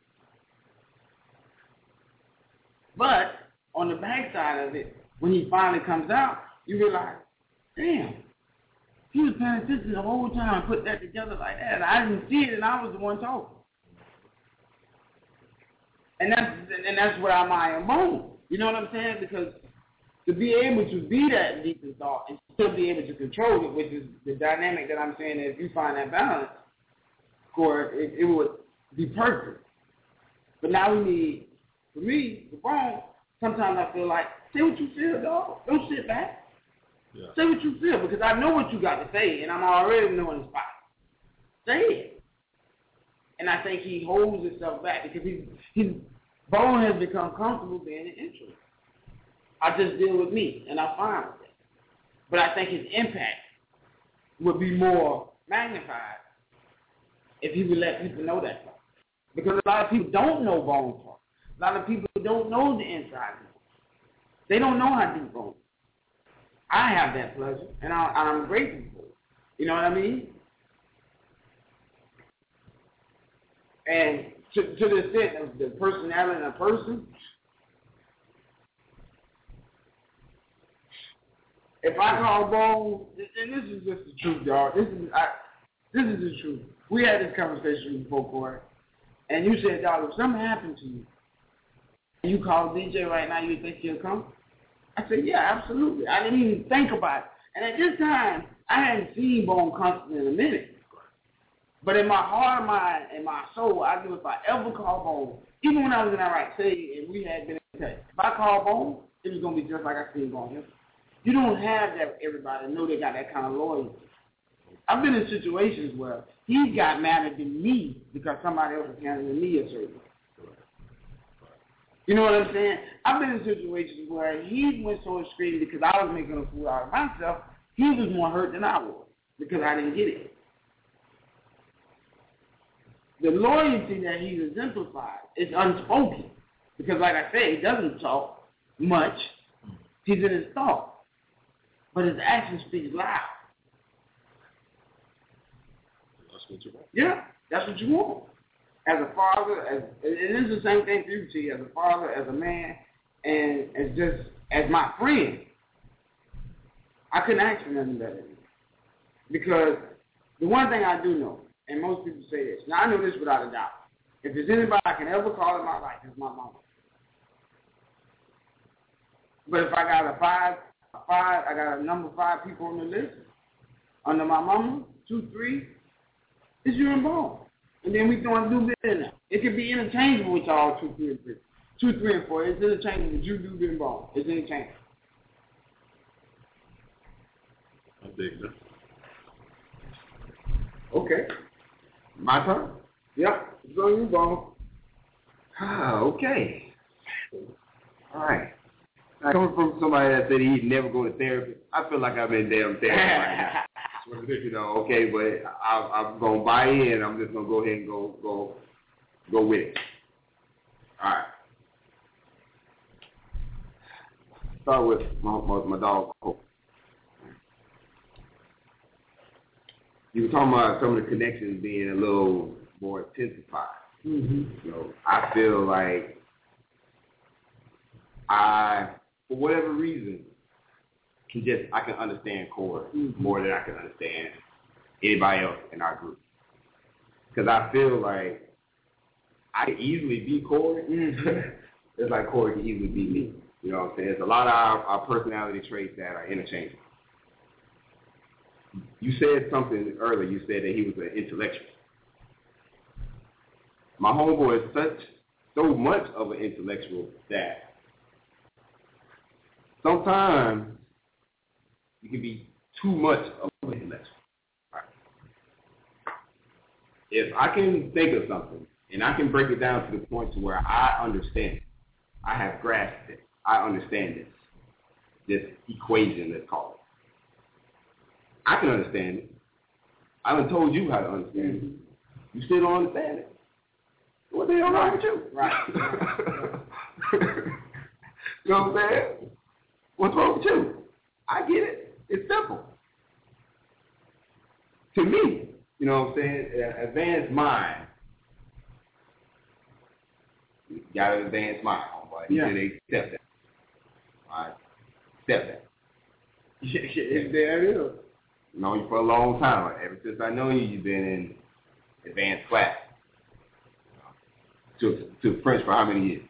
But on the backside of it, when he finally comes out, you realize, damn, he was paying attention the whole time, put that together like that. I didn't see it, and I was the one talking. And that's what I admire Bone. You know what I'm saying? Because to be able to be that deep in thought and still be able to control it, which is the dynamic that I'm saying that if you find that balance, Corey, it would be perfect. But now we need, for me, the Bone, sometimes I feel like, say what you feel, dog. Don't sit back. Yeah. Say what you feel, because I know what you got to say, and I'm already knowing the spot. Say it. And I think he holds himself back because his Bone has become comfortable being an introvert. I just deal with me, and I'm fine with it. But I think his impact would be more magnified if he would let people know that. Because a lot of people don't know Bone talk. A lot of people don't know the inside. They don't know how deep Bone is. I have that pleasure, and I'm grateful for it. You know what I mean? And to the extent of the personality of a person, if I call Bone, and this is just the truth, y'all. This is the truth. We had this conversation before, Corey, and you said, dog, if something happened to you, and you call DJ right now, you think he'll come? I said, yeah, absolutely. I didn't even think about it. And at this time, I hadn't seen Bone constantly in a minute. But in my heart, mind, and my soul, I knew if I ever call Bone, even when I was in Iraq City and we had been in touch, if I called Bone, it was going to be just like I seen Bone. You don't have that everybody know they got that kind of loyalty. I've been in situations where he got madder than me because somebody else was handling me a certain way. You know what I'm saying? I've been in situations where he went so extreme because I was making a fool out of myself. He was more hurt than I was because I didn't get it. The loyalty that he exemplified is unspoken because, like I said, he doesn't talk much. He's in his thought. But his actions speak loud. That's what you want. Yeah, that's what you want. As a father, and this is the same thing for you, T, as a father, as a man, and as my friend, I couldn't ask for nothing better. Because the one thing I do know, and most people say this, now I know this without a doubt, if there's anybody I can ever call in my life, it's my mama. But if I got I got a number 5 people on the list, under my mama, 2, 3, it's you and Bone. And then we throwing do business. It could be interchangeable with y'all 2, 3, and 4. 2, 3, and 4. It's interchangeable with you, do, and Bone. It's interchangeable. I dig that. Okay. My turn? Yep. It's on you, Bone. Okay. All right. Now, coming from somebody that said he'd never go to therapy, I feel like I'm in damn therapy right now. You know, okay, but I'm going to buy in. I'm just going to go ahead and go with it. All right. Start with my dog, Coke. You were talking about some of the connections being a little more intensified. Mm-hmm. You know, I feel like for whatever reason, I can understand Corey more than I can understand anybody else in our group. Because I feel like I can easily be Corey. It's like Corey can easily be me. You know what I'm saying? There's a lot of our personality traits that are interchangeable. You said something earlier. You said that he was an intellectual. My homeboy is so much of an intellectual that sometimes you can be too much of an intellectual. Right. If I can think of something and I can break it down to the point to where I understand it, I have grasped it, I understand this equation, let's call it. I can understand it. I done told you how to understand it. You still don't understand it. What the hell wrong with you? Right. You know what I'm saying? What's wrong with you? I get it. It's simple. To me, you know what I'm saying? Advanced mind. You got an advanced mind, homeboy. Yeah. They accept that. All right. Accept that. It's there it is. Known you for a long time. Ever since I know you, you've been in advanced class. Took French for how many years?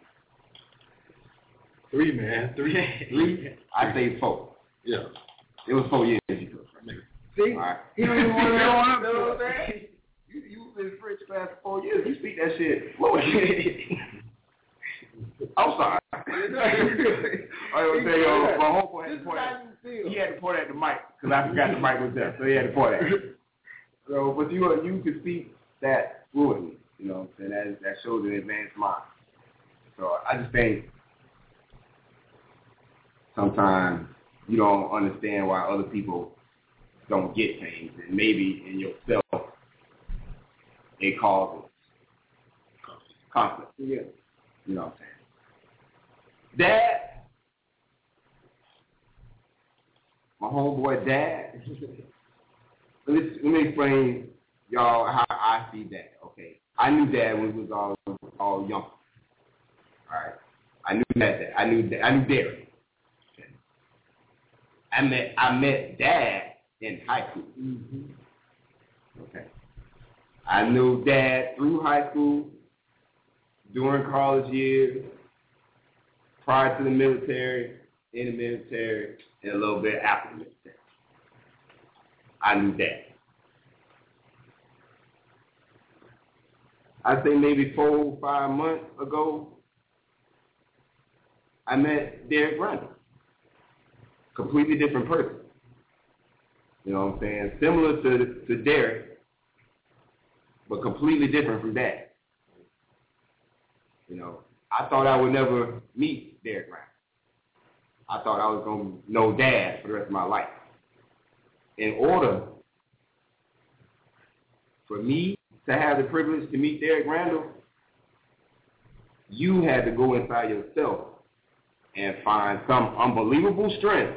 3, man. 3. I say 4. Yeah. It was 4 years you took French. See? All right. He don't even want to know what I'm You know what I'm saying? You've been in French class for 4 years. You speak that shit fluently. I'm sorry. I was gonna say, my homeboy had to point at. He had to point at the mic because I forgot the mic was there, so he had to point at it. So, but you can speak that fluently, you know what I'm saying? That shows an advanced mind. So I just think sometimes you don't understand why other people don't get things, and maybe in yourself it causes conflict. Yeah. You know what I'm saying? Dad, my homeboy Dad. Let me explain y'all how I see Dad. Okay, I knew Dad when we was all young. All right, I knew Dad. I knew Derek. Okay. I met Dad in high school. Mm-hmm. Okay, I knew Dad through high school, during college years, prior to the military, in the military, and a little bit after the military. I knew that. I'd say maybe 4 or 5 months ago, I met Derek Randall. Completely different person. You know what I'm saying? Similar to Derek, but completely different from Dad. You know, I thought I would never meet Derek Randall. I thought I was going to know Dad for the rest of my life. In order for me to have the privilege to meet Derek Randall, you had to go inside yourself and find some unbelievable strength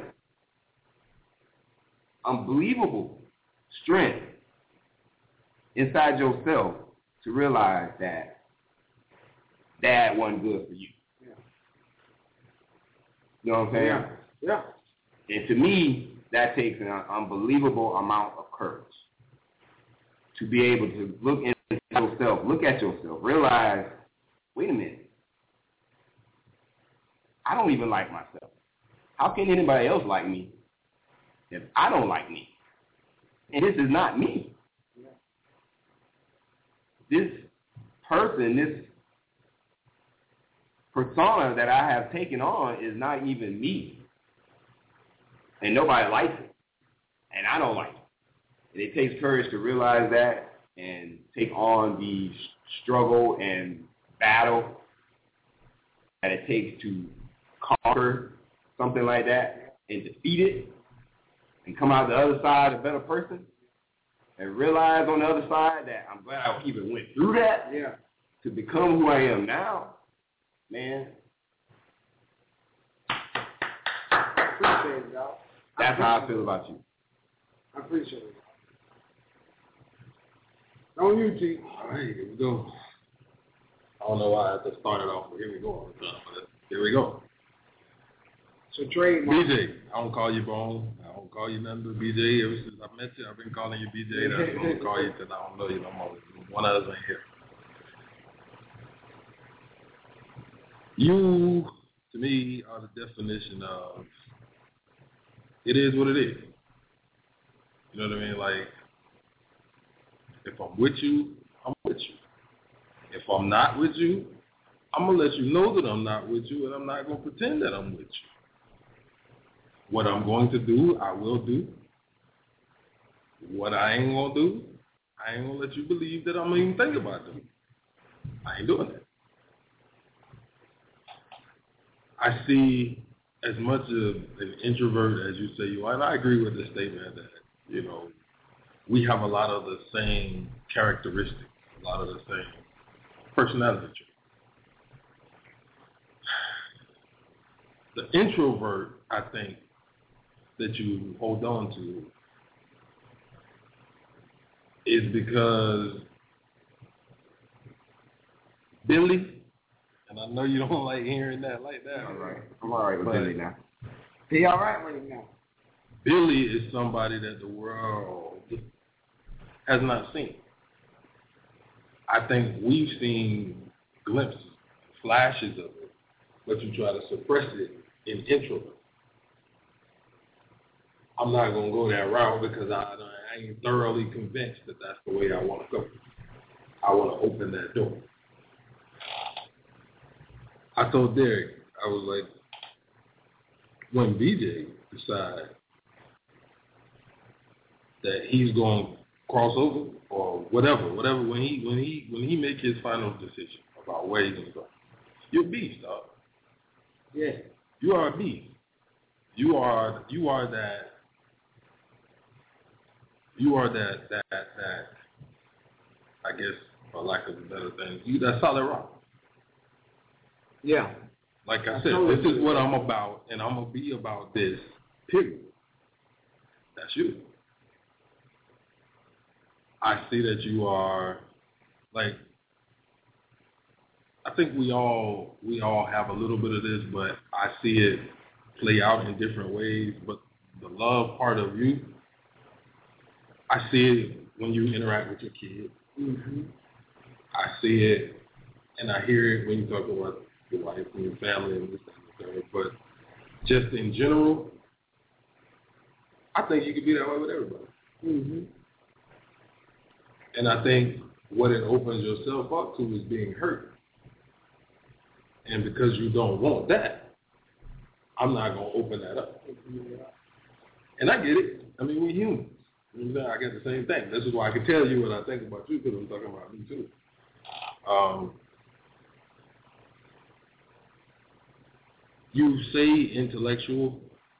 inside yourself to realize that Dad wasn't good for you. Yeah. You know what I'm saying? Yeah. And to me, that takes an unbelievable amount of courage to be able to look at yourself, realize, wait a minute, I don't even like myself. How can anybody else like me if I don't like me? And this is not me. Yeah. This person, this persona that I have taken on is not even me. And nobody likes it. And I don't like it. And it takes courage to realize that and take on the struggle and battle that it takes to conquer something like that and defeat it and come out the other side a better person and realize on the other side that I'm glad I even went through that to become who I am now. Man, Appreciate it, y'all. that's how I feel about you. I appreciate it. On you, T. All right, here we go. I don't know why I have to start it off, but here we go all the time. But here we go. So trademark. BJ, I don't call you Bone. I don't call you nothing but BJ. Ever since I met you, I've been calling you BJ. That's what I'm going to call you because I don't know you no more. One of us ain't here. You to me, are the definition of it is what it is. You know what I mean? Like, if I'm with you, I'm with you. If I'm not with you, I'm going to let you know that I'm not with you, and I'm not going to pretend that I'm with you. What I'm going to do, I will do. What I ain't going to do, I ain't going to let you believe that I'm going to even think about doing. I ain't doing that. I see as much of an introvert as you say you are, and I agree with the statement that, you know, we have a lot of the same characteristics, a lot of the same personality traits. The introvert, I think, that you hold on to is because Billy, and I know you don't like hearing that like that. All right. I'm all right with Billy now. He all right with him now. Billy is somebody that the world has not seen. I think we've seen glimpses, flashes of it, but you try to suppress it in introvert. I'm not going to go that route because I ain't thoroughly convinced that that's the way I want to go. I want to open that door. I told Derek, I was like, when BJ decides that he's going to cross over or whatever, when he make his final decision about where he's going to go, you're a beast, dog. Yeah. You are a beast. You are that I guess, for lack of a better thing, you that solid rock. Yeah. Like I said, this is what I'm about, and I'm going to be about this, period. That's you. I see that you are, like, I think we all have a little bit of this, but I see it play out in different ways. But the love part of you, I see it when you interact with your kids. Mm-hmm. I see it, and I hear it when you talk about your wife and your family and this and that. But just in general, I think you could be that way with everybody. Mm-hmm. And I think what it opens yourself up to is being hurt. And because you don't want that, I'm not going to open that up. And I get it. I mean, we're humans. You know, I get the same thing. This is why I can tell you what I think about you, because I'm talking about me too. You say intellectual.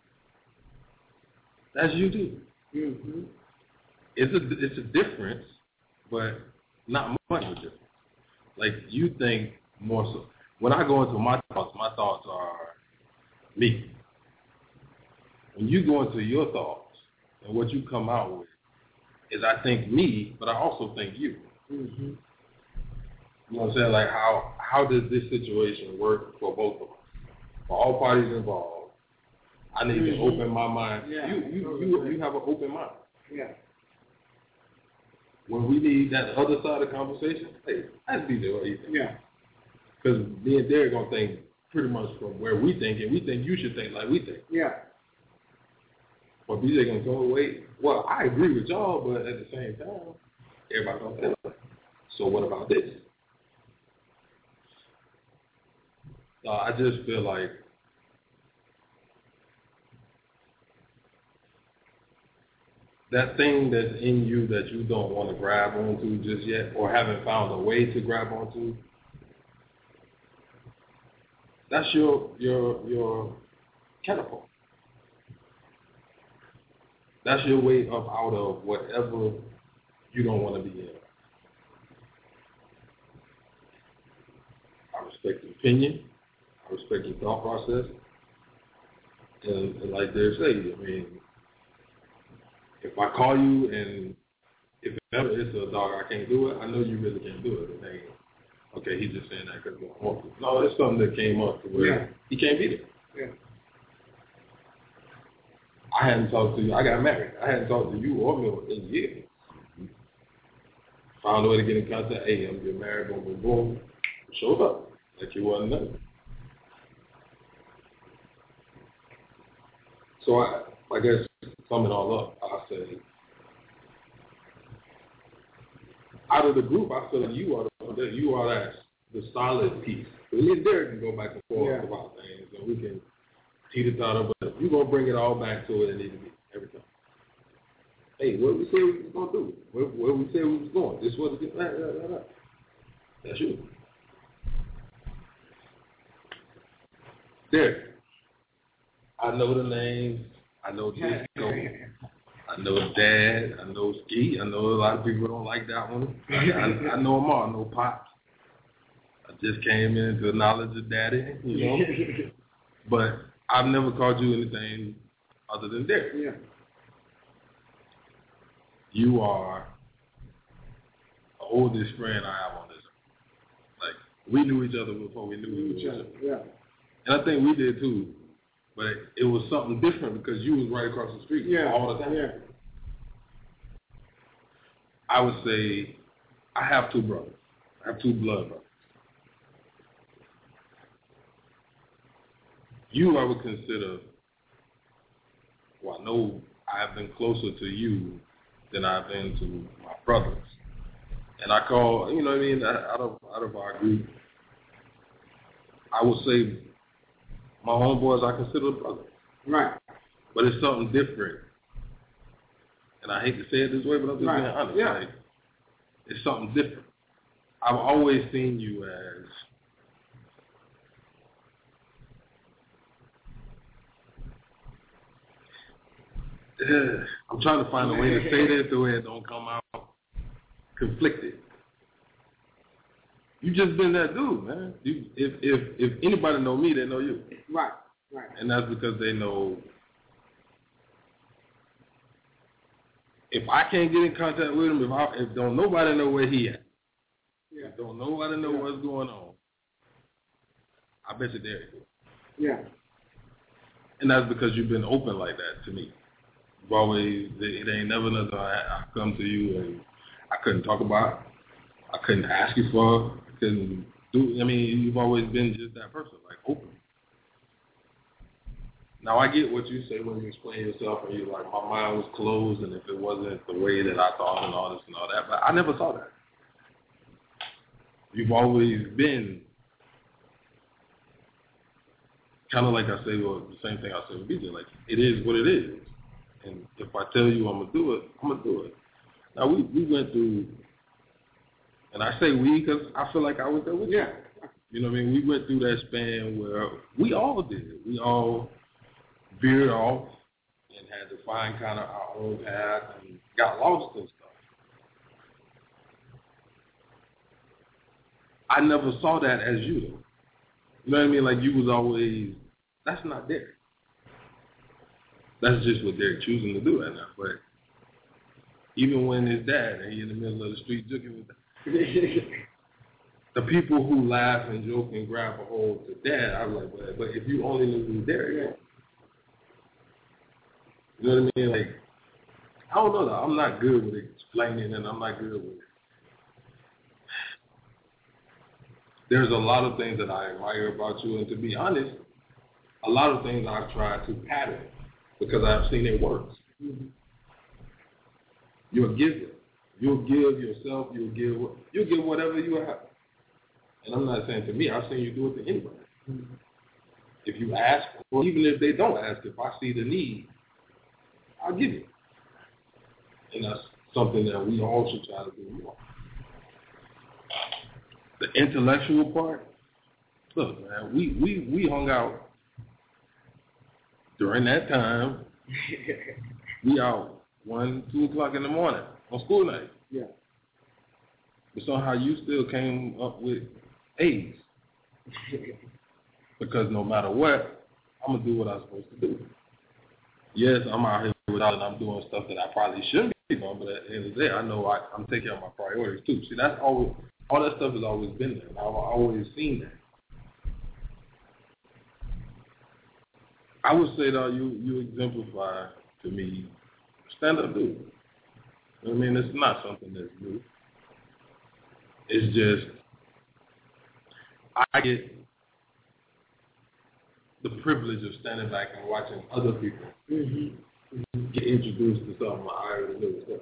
That's you too. Mm-hmm. It's a difference, but not much of a difference. Like, you think more so. When I go into my thoughts are me. When you go into your thoughts and what you come out with is I think me, but I also think you. Mm-hmm. You know what I'm saying? Like, how does this situation work for both of us? For all parties involved, I need to open my mind. Yeah. You have an open mind. Yeah. When we need that other side of the conversation, hey, that's BJ what you think. Yeah. Because me and Derek going to think pretty much from where we think, and we think you should think like we think. Yeah. But BJ going to go, wait, well, I agree with y'all, but at the same time, everybody going to think like, so what about this? I just feel like that thing that's in you that you don't want to grab onto just yet or haven't found a way to grab onto, that's your catapult. That's your way up out of whatever you don't want to be in. I respect your opinion. I respect your thought process. And like they say, I mean, if I call you and if ever it's a dog, I can't do it, I know you really can't do it. And they, okay, he's just saying that because he don't want to. No, it's something that came up to where he can't be there. Yeah. I hadn't talked to you. I got married. I hadn't talked to you or Mil in years. Found a way to get in contact. Hey, I'm getting married. Boom, boom, boom. Showed up like you wasn't nothing. So I guess sum it all up, I'll say, out of the group, I feel like you are the solid piece. Me and Derek can go back and forth about things, and we can teeter-totter, but you're going to bring it all back to where it needs to be every time. Hey, what we said we was going to do, where we said we was going, this was it. That's you. Derek, I know the names, I know Disco, I know Dad, I know Ski, I know a lot of people don't like that one. I know them all, I know Pops. I just came into the knowledge of Daddy, you know. But I've never called you anything other than Derek. Yeah. You are the oldest friend I have on this. Like, we knew each other before we knew each other. Yeah. And I think we did too. But it was something different because you was right across the street all the time. Yeah. I would say I have two brothers. I have two blood brothers. You, I would consider, well, I know I've been closer to you than I've been to my brothers. And I call, you know what I mean, out of our group, I would say my homeboys I consider brothers. Right. But it's something different. And I hate to say it this way, but I'm just being honest. Yeah. Like, it's something different. I've always seen you as I'm trying to find a way to say this the way it don't come out conflicted. You just been that dude, man. If anybody know me, they know you. Right. And that's because they know if I can't get in contact with him, if don't nobody know where he at, if don't nobody know what's going on, I bet you Derek. Yeah. And that's because you've been open like that to me. You've always, it ain't never nothing I come to you and I couldn't talk about. I couldn't ask you for. I couldn't do. I mean, you've always been just that person, like open. Now I get what you say when you explain yourself and you're like, my mind was closed and if it wasn't the way that I thought and all this and all that, but I never saw that. You've always been kind of like I say, well, the same thing I say with BJ, like it is what it is. And if I tell you I'm going to do it, I'm going to do it. Now we went through, and I say we because I feel like I was there with you. Yeah. You know what I mean? We went through that span where we all did it. We all veered off and had to find kind of our own path and got lost and stuff. I never saw that as you, though. You know what I mean? Like you was always, that's not Derek. That's just what Derek choosing to do right now. But even when his dad and he in the middle of the street joking with the people who laugh and joke and grab a hold to Dad, I was like, but if you only knew who Derek, you know what I mean? Like, I don't know though. I'm not good with explaining, and I'm not good with it. There's a lot of things that I admire about you, and to be honest, a lot of things I've tried to pattern because I've seen it work. Mm-hmm. You're a giver. You'll give yourself. You'll give whatever you have. And I'm not saying to me. I've seen you do it to anybody. Mm-hmm. If you ask, or even if they don't ask, if I see the need, I'll give it. And that's something that we all should try to do more. The intellectual part, look, man, we hung out during that time. We out 1, 2 o'clock in the morning on school night. Yeah. But somehow you still came up with A's. Because no matter what, I'm going to do what I'm supposed to do. Yes, I'm out here without and I'm doing stuff that I probably shouldn't be doing, but at the end of the day, I know I'm taking care of my priorities too. See, that's always, all that stuff has always been there. I've always seen that. I would say, though, you exemplify to me stand-up dude. I mean, it's not something that's new. It's just, I get the privilege of standing back and watching other people get introduced to something I already knew.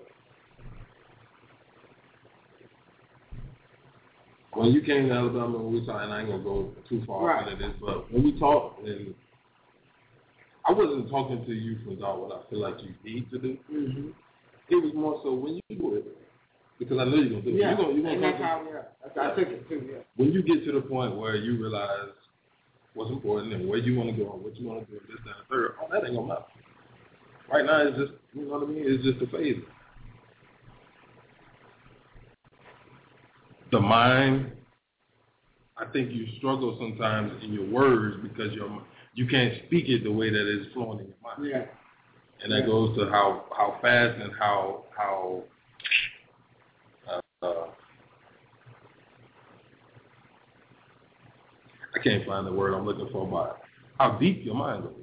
When you came to Alabama, when we talked, and I ain't gonna go too far into this, but when we talked, and I wasn't talking to you from what I feel like you need to do. It was more so when you do it, because I know you're gonna do it. Yeah, you're gonna and that's how I took it too. Yeah. When you get to the point where you realize what's important and where you want to go and what you want to do, and this, that, and the third, that ain't gonna matter. Right now, it's just, you know what I mean? It's just a phase. The mind, I think you struggle sometimes in your words because you can't speak it the way that it's flowing in your mind. Yeah. And that goes to how fast and how I can't find the word I'm looking for, but how deep your mind goes.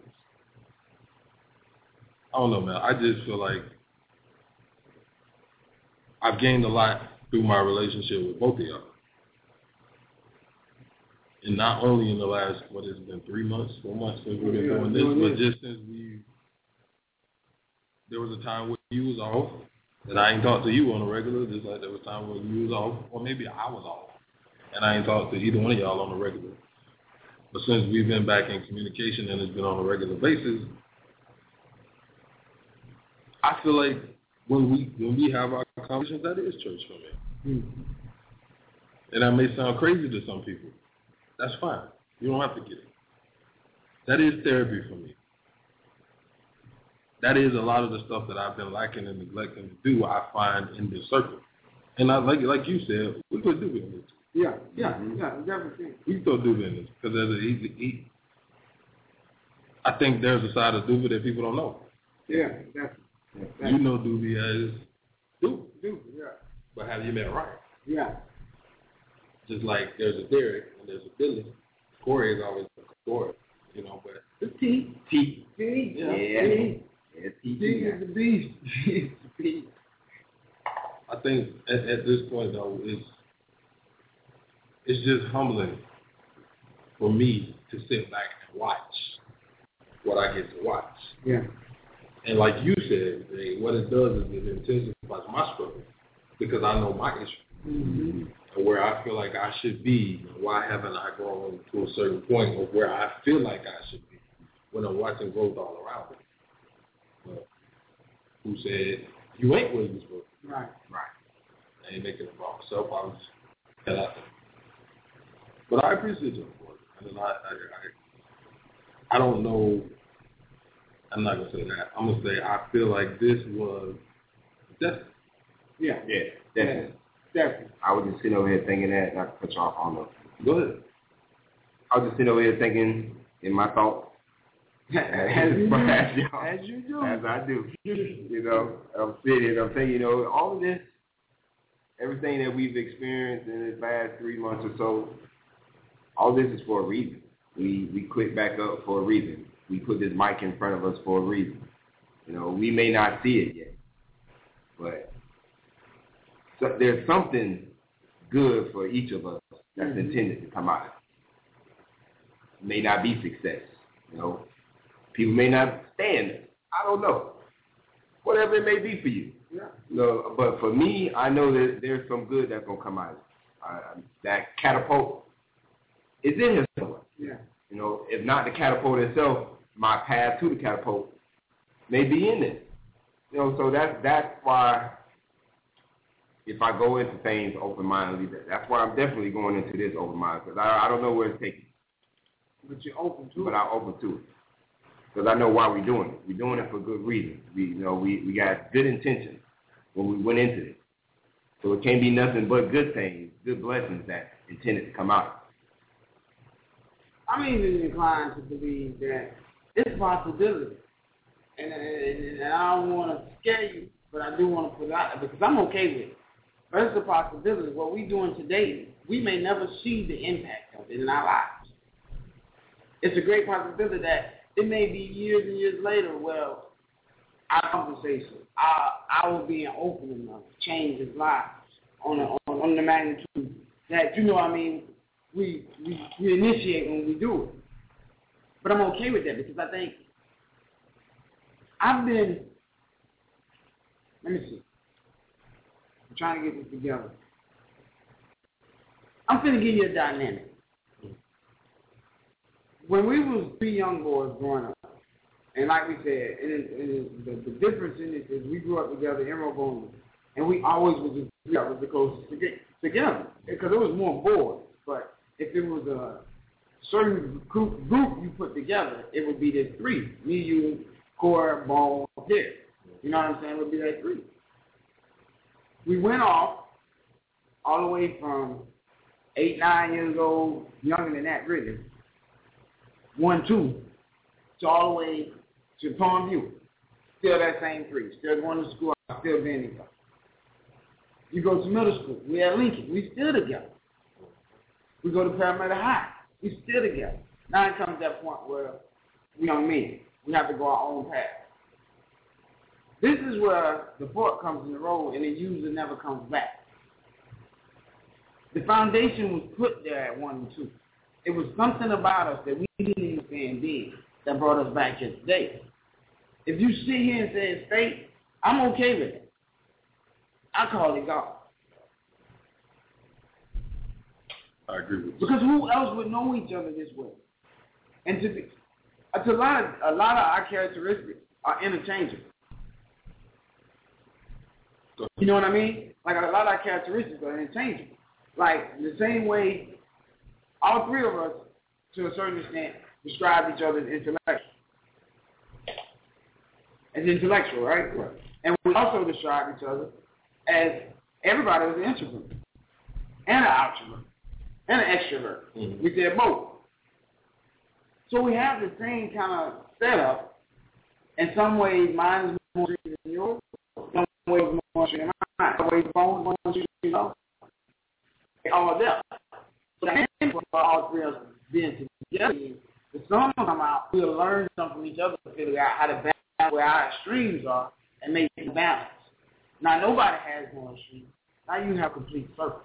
I don't know, man. I just feel like I've gained a lot through my relationship with both of y'all. And not only in the last, what has it been, 3 months, 4 months since we've been doing this, but just since there was a time where you was off, and I ain't talked to you on a regular, just like there was a time when you was off, or maybe I was off, and I ain't talked to either one of y'all on a regular. But since we've been back in communication and it's been on a regular basis, I feel like when we have our conversations, that is church for me. And that may sound crazy to some people. That's fine. You don't have to get it. That is therapy for me. That is a lot of the stuff that I've been lacking and neglecting to do, I find in this circle. And I, like you said, we could do business. Yeah, definitely. We still do business because I think there's a side of Doobie that people don't know. Yeah, definitely. You know Doobie as Doobie. Yeah. But have you met Ryan? Yeah. Just like there's a Derek and there's a Billy. Corey is always a Corey, you know, but the T. Yeah. T is the beast. He's the beast. I think at this point though, it's just humbling for me to sit back and watch what I get to watch. Yeah. And like you said, what it does is it intensifies my struggle because I know my issue and where I feel like I should be. Why haven't I grown to a certain point of where I feel like I should be when I'm watching growth all around me? But who said you ain't where you supposed to be? Right. I ain't making it about myself. I was hell out there. But I appreciate you for it. And I don't know. I'm not going to say that. I'm going to say I feel like this was destiny. Yeah, definitely. I was just sitting over here thinking that, not to put you off on the... Go ahead. I was just sitting over here thinking in my thoughts. As you do. As I do. You know, I'm sitting, I'm thinking, you know, all of this, everything that we've experienced in this last 3 months or so, all this is for a reason. We quit back up for a reason. We put this mic in front of us for a reason. You know, we may not see it yet, but there's something good for each of us that's intended to come out of it. It may not be success, you know. People may not stand it. I don't know. Whatever it may be for you. Yeah. You know, but for me, I know that there's some good that's going to come out of it. That catapult is in here somewhere. Yeah. You know, if not the catapult itself, my path to the catapult may be in it. You know, so that's why if I go into things open-mindedly, that's why I'm definitely going into this open-minded, because I don't know where it's taking. But you're open to it. But I'm open to it. Because I know why we're doing it. We're doing it for good reason. We got good intentions when we went into it. So it can't be nothing but good things, good blessings that intended to come out. I'm even inclined to believe that it's a possibility. And I don't want to scare you, but I do want to put it out there because I'm okay with it. But it's a possibility. What we're doing today, we may never see the impact of it in our lives. It's a great possibility that it may be years and years later, well, our conversation, our being open enough to change his life on the magnitude that, you know what I mean, we initiate when we do it. But I'm okay with that because I think let me see. I'm trying to get this together. I'm finna give you a dynamic. When we was 3 young boys growing up, and like we said, the difference in this is we grew up together in Robonia, and we always was the closest together because it was more boys. But if it was a certain group you put together, it would be this 3. Me, you, Core, Bone, Dick. You know what I'm saying? It would be that 3. We went off all the way from 8, 9 years old, younger than that really, 1, 2, to all the way to Palm View. Still that same 3. Still going to school, still being together. You go to middle school, we at Lincoln, we still together. We go to Parramatta High, we still together. Now it comes to that point where we young men, we have to go our own path. This is where the fork comes in the road and it usually never comes back. The foundation was put there at 1 and 2. It was something about us that we didn't understand then that brought us back here today. If you sit here and say it's fate, I'm okay with it. I call it God. I agree with you. Because who else would know each other this way? And a lot of our characteristics are interchangeable. You know what I mean? Like a lot of our characteristics are interchangeable. Like the same way all 3 of us, to a certain extent, describe each other as intellectual, right? And we also describe each other as everybody was an introvert and an extrovert and an extrovert. Mm-hmm. We said both. So we have the same kind of setup. In some ways, mine is more than yours. Some ways more than mine. Some ways, Bone more than yours. All there. So the for all 3 of us being together, the sun will come out, we'll learn something from each other to figure out how to balance where our extremes are and make it balance. Now, nobody has no extreme. Now you have complete circle.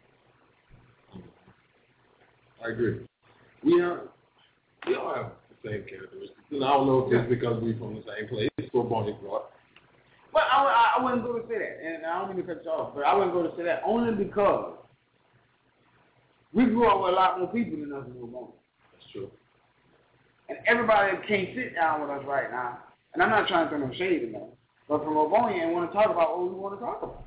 I agree. We all have the same characteristics. And I don't know if it's because we're from the same place or born in Florida. But I wouldn't go to say that, and I don't mean to cut you off, but I wouldn't go to say that only because we grew up with a lot more people than us in Robonia. That's true. And everybody can't sit down with us right now, and I'm not trying to throw no shade in them, but from Robonia and want to talk about what we want to talk about.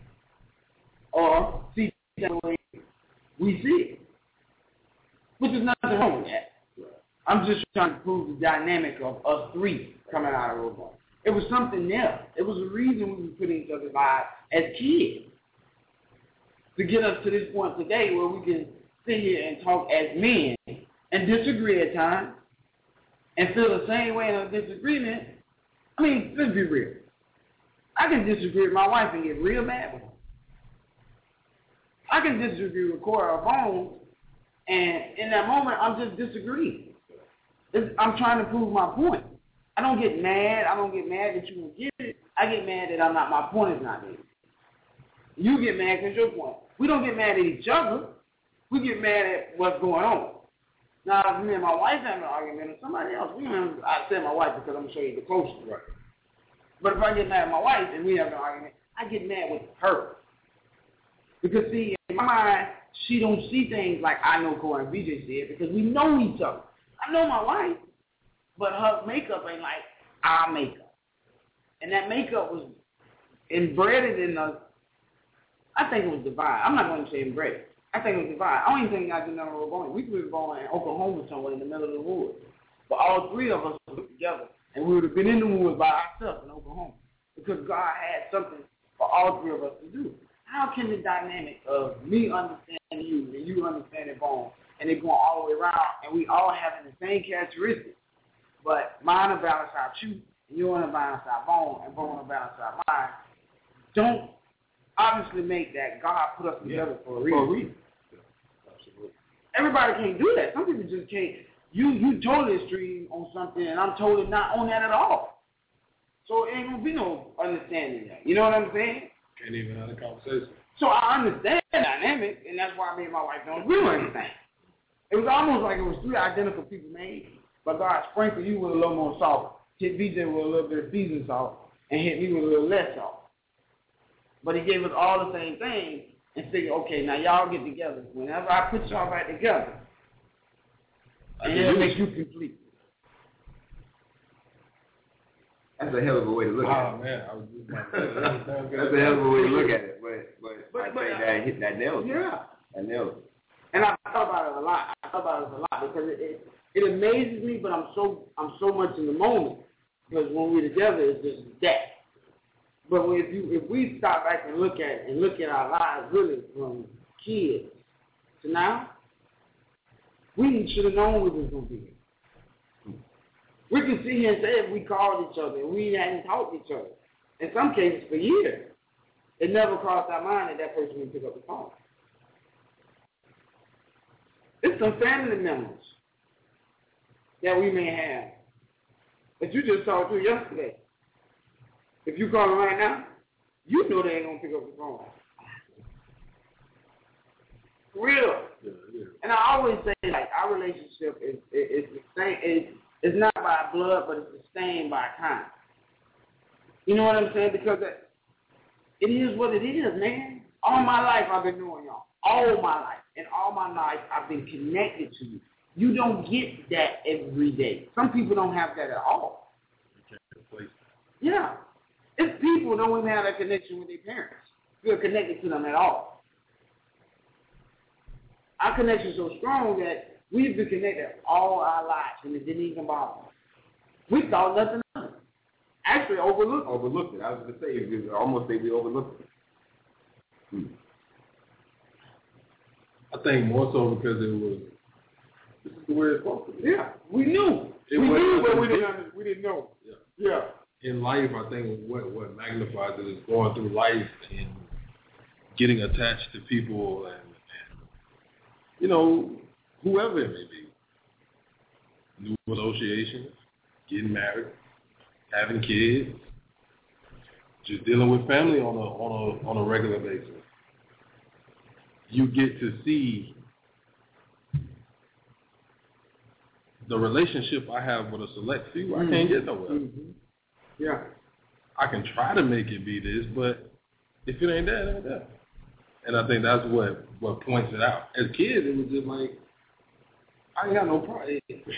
Or see the way we see it. Which is nothing wrong with that. Right. I'm just trying to prove the dynamic of us 3 coming out of Robonia. It was something there. It was a reason we were putting each other's lives as kids. To get us to this point today where we can sit here and talk as men and disagree at times and feel the same way in a disagreement. I mean, let's be real. I can disagree with my wife and get real mad with her. I can disagree with Cora or Bones, and in that moment, I'm just disagreeing. I'm trying to prove my point. I don't get mad. I don't get mad that you won't get it. I get mad that my point is not there. You get mad because your point. We don't get mad at each other. We get mad at what's going on. Now, if me and my wife have an argument or somebody else, I say my wife because I'm going to show you the closest. Right. But if I get mad at my wife and we have an argument, I get mad with her. Because, see, in my mind, she don't see things like I know Cora and BJ see it because we know each other. I know my wife, but her makeup ain't like our makeup. And that makeup was embedded in us. I think it was divine. I'm not going to say embedded. I think it was divine. I don't even think I did nothing wrong. We could have gone in Oklahoma somewhere in the middle of the woods. But all 3 of us would have together, and we would have been in the woods by ourselves in Oklahoma because God had something for all 3 of us to do. How can the dynamic of me understanding you and you understanding Bone and it going all the way around and we all having the same characteristics, but mine will balance out you and you want to balance out Bone and Bone will balance out mine, don't obviously make that God put us together for a reason. Absolutely. Everybody can't do that. Some people just can't. You totally extreme on something and I'm totally not on that at all. So it ain't going to be no understanding there. You know what I'm saying? Can't even have a conversation. So I understand the dynamic, and that's why me and my wife don't agree on anything. It was almost like it was 3 identical people made, but God sprinkled you with a little more salt, hit BJ with a little bit of seasoned salt, and hit me with a little less salt. But he gave us all the same thing and figured, okay, now y'all get together. Whenever I put y'all back together, and it'll make you complete. That's a hell of a way to look at it. Oh, man. I was just about to say that. That's a hell of a way to look at it. But I think that nails it. Yeah. That nails it. And I thought about it a lot. Because it amazes me, but I'm so much in the moment. Because when we're together, it's just that. But if we stop back and look at our lives really from kids to now, we should have known we was going to be here. We can sit here and say if we called each other and we hadn't talked to each other, in some cases for years, it never crossed our mind that person would pick up the phone. It's some family members that we may have that you just talked to yesterday. If you call them right now, you know they ain't going to pick up the phone. For real. Yeah. And I always say, like, our relationship is the same. It's not by blood, but it's sustained by time. You know what I'm saying? Because it is what it is, man. All my life I've been knowing y'all. All my life. And all my life I've been connected to you. You don't get that every day. Some people don't have that at all. You can't replace that. Yeah. It's people don't even have that connection with their parents. You're connected to them at all. Our connection is so strong that we've been connected all our lives, and it didn't even bother us. We thought nothing of it. Actually, overlooked it. Overlooked it. I was going to say, almost say we overlooked it. I think more so because this is the way it's supposed to be. Yeah, we knew. We knew, but we didn't know. Yeah. In life, I think what magnifies it is going through life and getting attached to people and you know, whoever it may be. New associations, getting married, having kids, just dealing with family on a regular basis. You get to see the relationship I have with a select few. I can't get nowhere. Mm-hmm. Yeah. I can try to make it be this, but if it ain't there, it ain't there. And I think that's what points it out. As kids, it was just like, I ain't got no problem.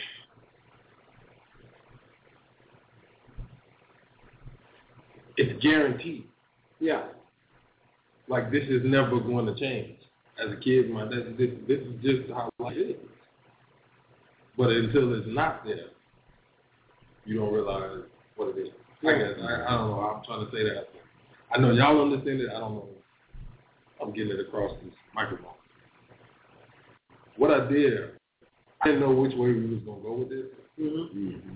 It's guaranteed. Yeah. Like, this is never going to change. As a kid, this is just how life is. But until it's not there, you don't realize what it is. Yeah. I guess, I don't know. I'm trying to say that. I know y'all understand it. I don't know. I'm getting it across this microphone. What I didn't know which way we was going to go with this. Mm-hmm.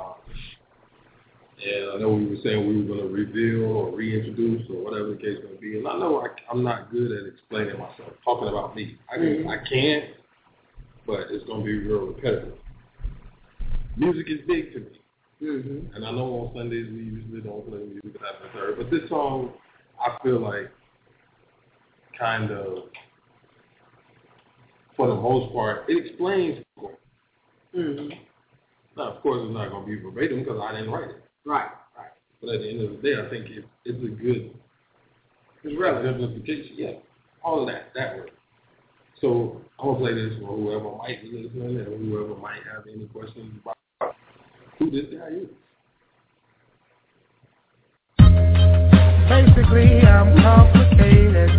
And I know we were saying we were going to reveal or reintroduce or whatever the case may be. And I know I'm not good at explaining myself, talking about me. I can, but it's going to be real repetitive. Music is big to me. Mm-hmm. And I know on Sundays we usually don't play music that I've heard, but this song, I feel like, kind of, for the most part, it explains. Mm-hmm. Now, of course, it's not going to be verbatim because I didn't write it. Right. But at the end of the day, I think it's a good exemplification. Yeah, all of that way. So I'm going to play this for whoever might be listening and whoever might have any questions about who this guy is. Basically, I'm complicated.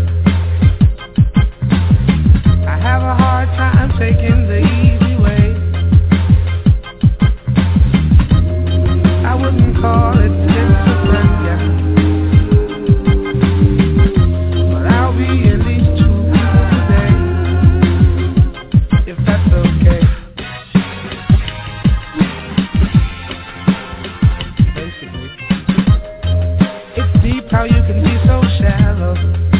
I have a hard time taking the easy way. I wouldn't call it schizophrenia, but I'll be at least 2 people today, if that's okay. Basically, it's deep how you can be so shallow.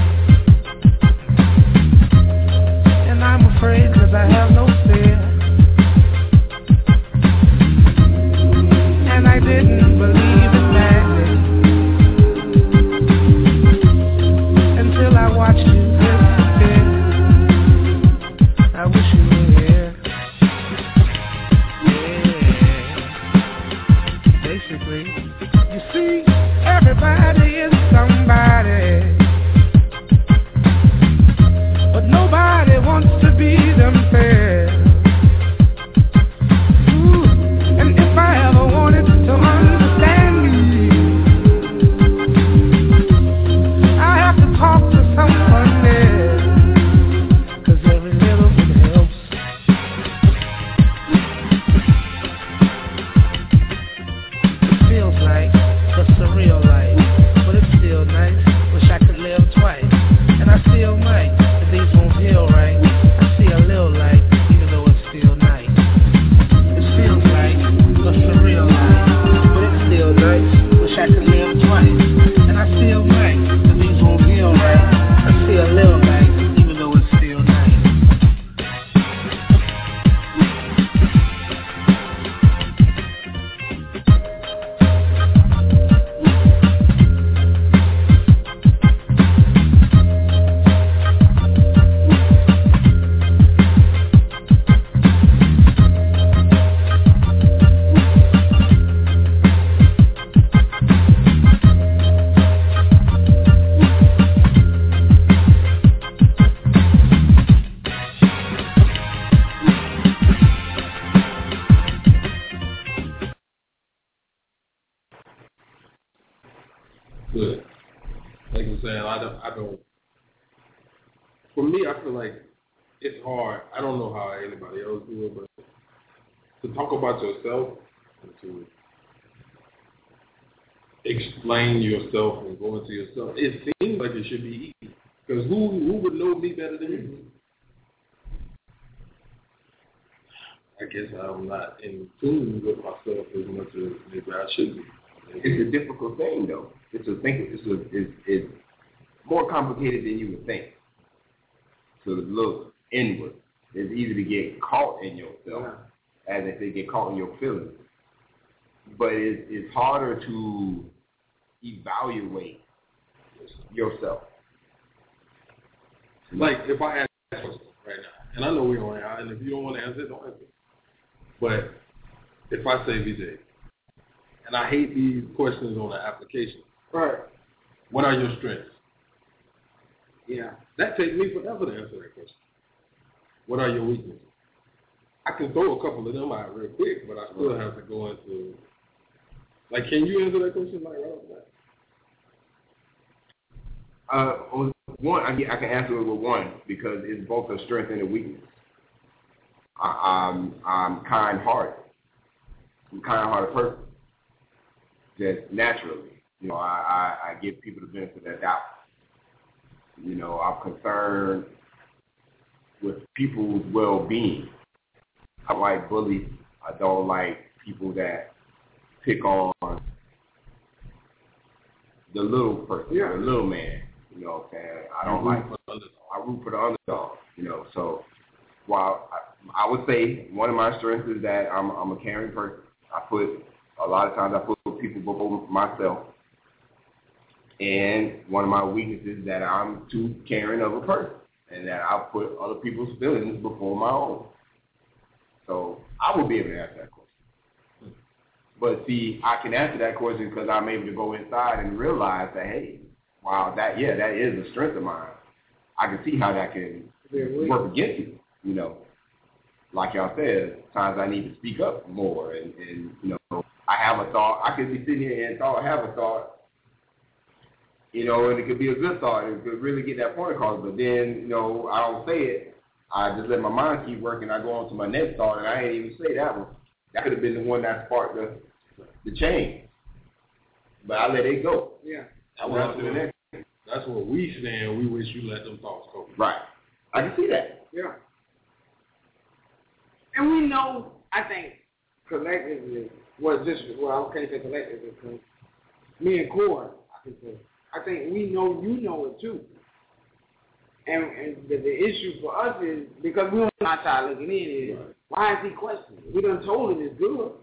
I'm afraid cause I have no fear, and I didn't believe in magic until I watched you disappear. I wish you were here. Yeah. free. You see, everybody is somebody, but nobody wants to be themselves. Ooh, and if I ever wanted to understand me, I have to talk to someone else, 'cause every little bit helps. It feels like just a real life, but it's still nice. Wish I could live twice, and I still might. If these won't heal right, I see a little light, even though it's still night. It feels like just a real life, but it's still nice. Wish I could live twice, and I still might. If these won't heal right, I see a little light, even though it's still night. Good. Like I'm saying, I don't. For me, I feel like it's hard. I don't know how anybody else do it, but to talk about yourself and to explain yourself and go into yourself, it seems like it should be easy. Because who would know me better than you? I guess I'm not in tune with myself as much as maybe I should be. It's a difficult thing, though. It's more complicated than you would think. So to look inward, it's easy to get caught in yourself, as if they get caught in your feelings. But it's harder to evaluate yourself. Like if I ask a question right now, and I know we don't answer, and if you don't want to answer it, don't answer it. But if I say, VJ, and I hate these questions on the application. Right. What are your strengths? Yeah. That takes me forever to answer that question. What are your weaknesses? I can throw a couple of them out real quick, but I still have to go into, like, can you answer that question like right off that? One, I can answer it with one because it's both a strength and a weakness. I'm kind-hearted. I'm a kind-hearted person. Just naturally, I give people the benefit of the doubt. I'm concerned with people's well-being. I don't like bullies. I don't like people that pick on the little person, the little man. You know what I'm saying? I root for the underdog. So while I would say one of my strengths is that I'm a caring person. A lot of times I put people before myself. And one of my weaknesses is that I'm too caring of a person and that I put other people's feelings before my own. So I would be able to answer that question. But see, I can answer that question because I'm able to go inside and realize that, hey, wow, that is a strength of mine. I can see how that can work against you. Like y'all said, times I need to speak up more and I have a thought. I could be sitting here and have a thought, and it could be a good thought. It could really get that point across. But then, I don't say it. I just let my mind keep working. I go on to my next thought, and I ain't even say that one. That could have been the one that sparked the change. But I let it go. Yeah. I went on to the next. That's what we saying. We wish you let them thoughts go. Right. I can see that. Yeah. And we know, I think, collectively, I can't say collectively because me and Cord, I think we know you know it too. And the issue for us is, because we're not outside looking in, is why is he questioning? We done told him it's good.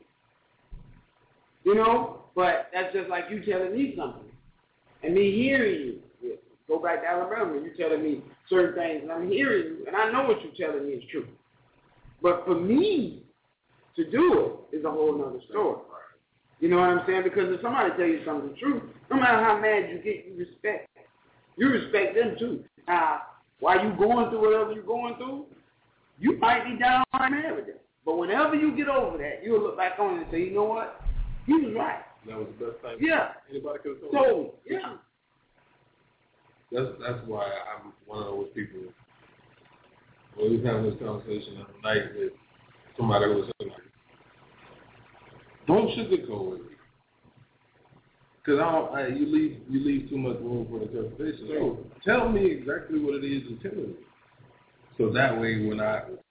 But that's just like you telling me something. And me hearing you. Go back to Alabama, you telling me certain things, and I'm hearing you, and I know what you're telling me is true. But for me to do it is a whole nother story. You know what I'm saying? Because if somebody tell you something true, no matter how mad you get, you respect. You respect them too. Now, while you going through whatever you're going through, you might be downright mad with them. But whenever you get over that, you'll look back on it and say, you know what? He was right. That was the best thing. Yeah. Anybody could have told So, yeah. That's why I'm one of those people. When we was having this conversation the other night with somebody who was saying, like, don't sugarcoat it. Because you leave too much room for interpretation. So tell me exactly what it is you're telling me. So that way when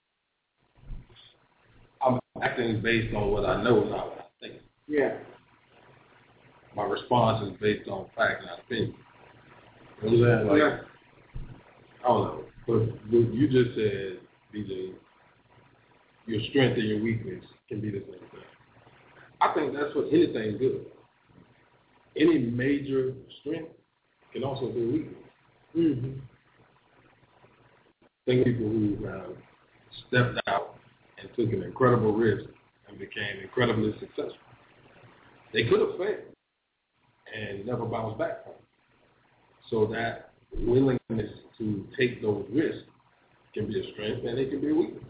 I'm acting based on what I know, not what I think. Yeah. My response is based on fact, not opinion. You know what I'm saying? Like, yeah. I don't know. But what you just said, BJ, your strength and your weakness can be the same thing. I think that's what anything good. Any major strength can also be weakness. Mm-hmm. Think of people who have stepped out and took an incredible risk and became incredibly successful. They could have failed and never bounced back from it. So that willingness to take those risks can be a strength and it can be a weakness.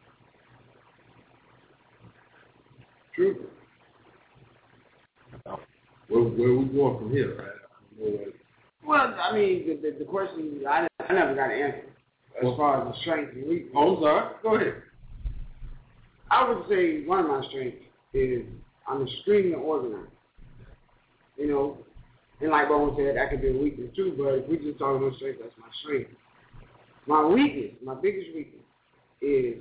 True. Where we going from here, right? Well, I mean, the question, I never got an answer as far as the strength and weakness. Oh, I'm sorry. Go ahead. I would say one of my strengths is I'm extremely organized. You know, and like Bowen said, that could be a weakness too, but if we just talk about strength, that's my strength. My weakness, my biggest weakness is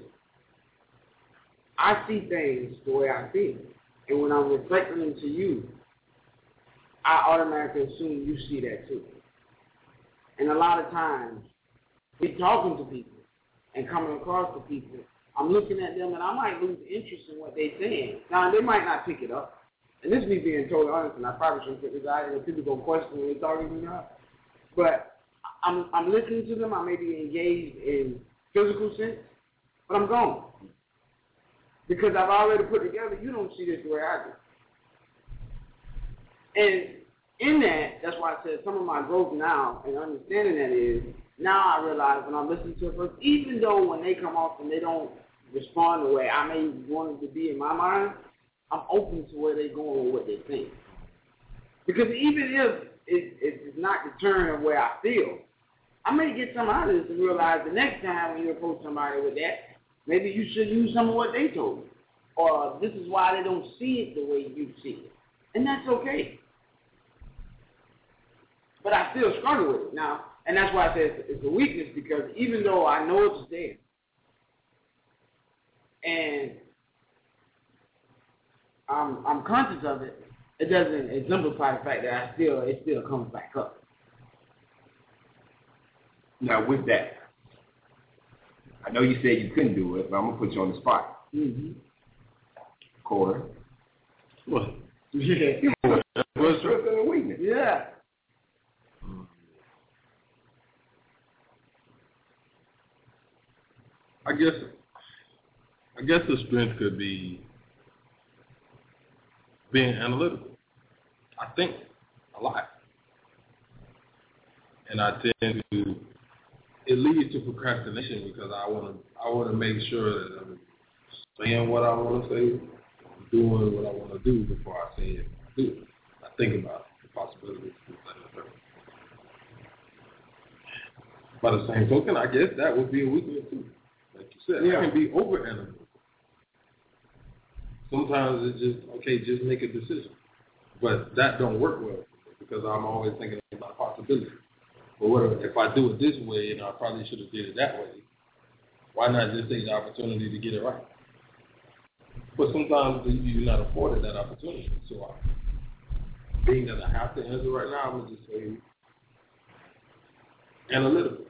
I see things the way I see them. And when I'm reflecting them to you, I automatically assume you see that too. And a lot of times, we talking to people and coming across to people, I'm looking at them and I might lose interest in what they're saying. Now, they might not pick it up. And this is me being totally honest, and I probably shouldn't put this out here. People going to question when they're talking to me now. But I'm listening to them. I may be engaged in physical sense, but I'm gone. Because I've already put together, you don't see this the way I do. And in that, that's why I said some of my growth now and understanding that is, now I realize when I'm listening to a person, even though when they come off and they don't respond the way I may want it to be in my mind, I'm open to where they're going with what they're saying. Because even if it's not deterring of where I feel, I may get some out of this and realize the next time when you approach somebody with that, maybe you should use some of what they told you. Or this is why they don't see it the way you see it. And that's okay. But I still struggle with it now. And that's why I say it's a weakness, because even though I know it's there, and I'm conscious of it, it doesn't exemplify the fact that it still comes back up. Now, with that, I know you said you couldn't do it, but I'm going to put you on the spot. Mm-hmm. Corey. What? Yeah. What's strength and weakness? Yeah. I guess the strength could be being analytical. I think a lot. And I tend to, it leads to procrastination because I want to make sure that I'm saying what I want to say, doing what I want to do before I say it. Do it. I think about the possibilities. By the same token, I guess that would be a weakness too. Like you said, I can be over-analytical. Sometimes it's just, okay, just make a decision. But that don't work well because I'm always thinking about possibilities. But what if I do it this way and I probably should have did it that way? Why not just take the opportunity to get it right? But sometimes you're not afforded that opportunity. So being that I have to answer right now, I'm going to just say analytical.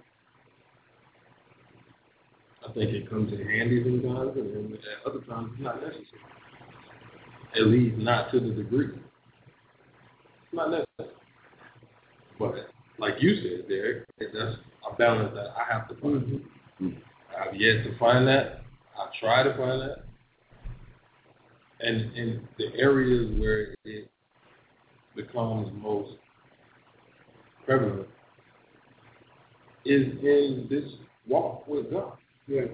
I think it comes in handy sometimes, and at other times it's not necessary. At least not to the degree. It's not necessary. But like you said, Derek, that's a balance that I have to find. Mm-hmm. I've yet to find that. I try to find that. And the areas where it becomes most prevalent is in this walk with God. Yeah.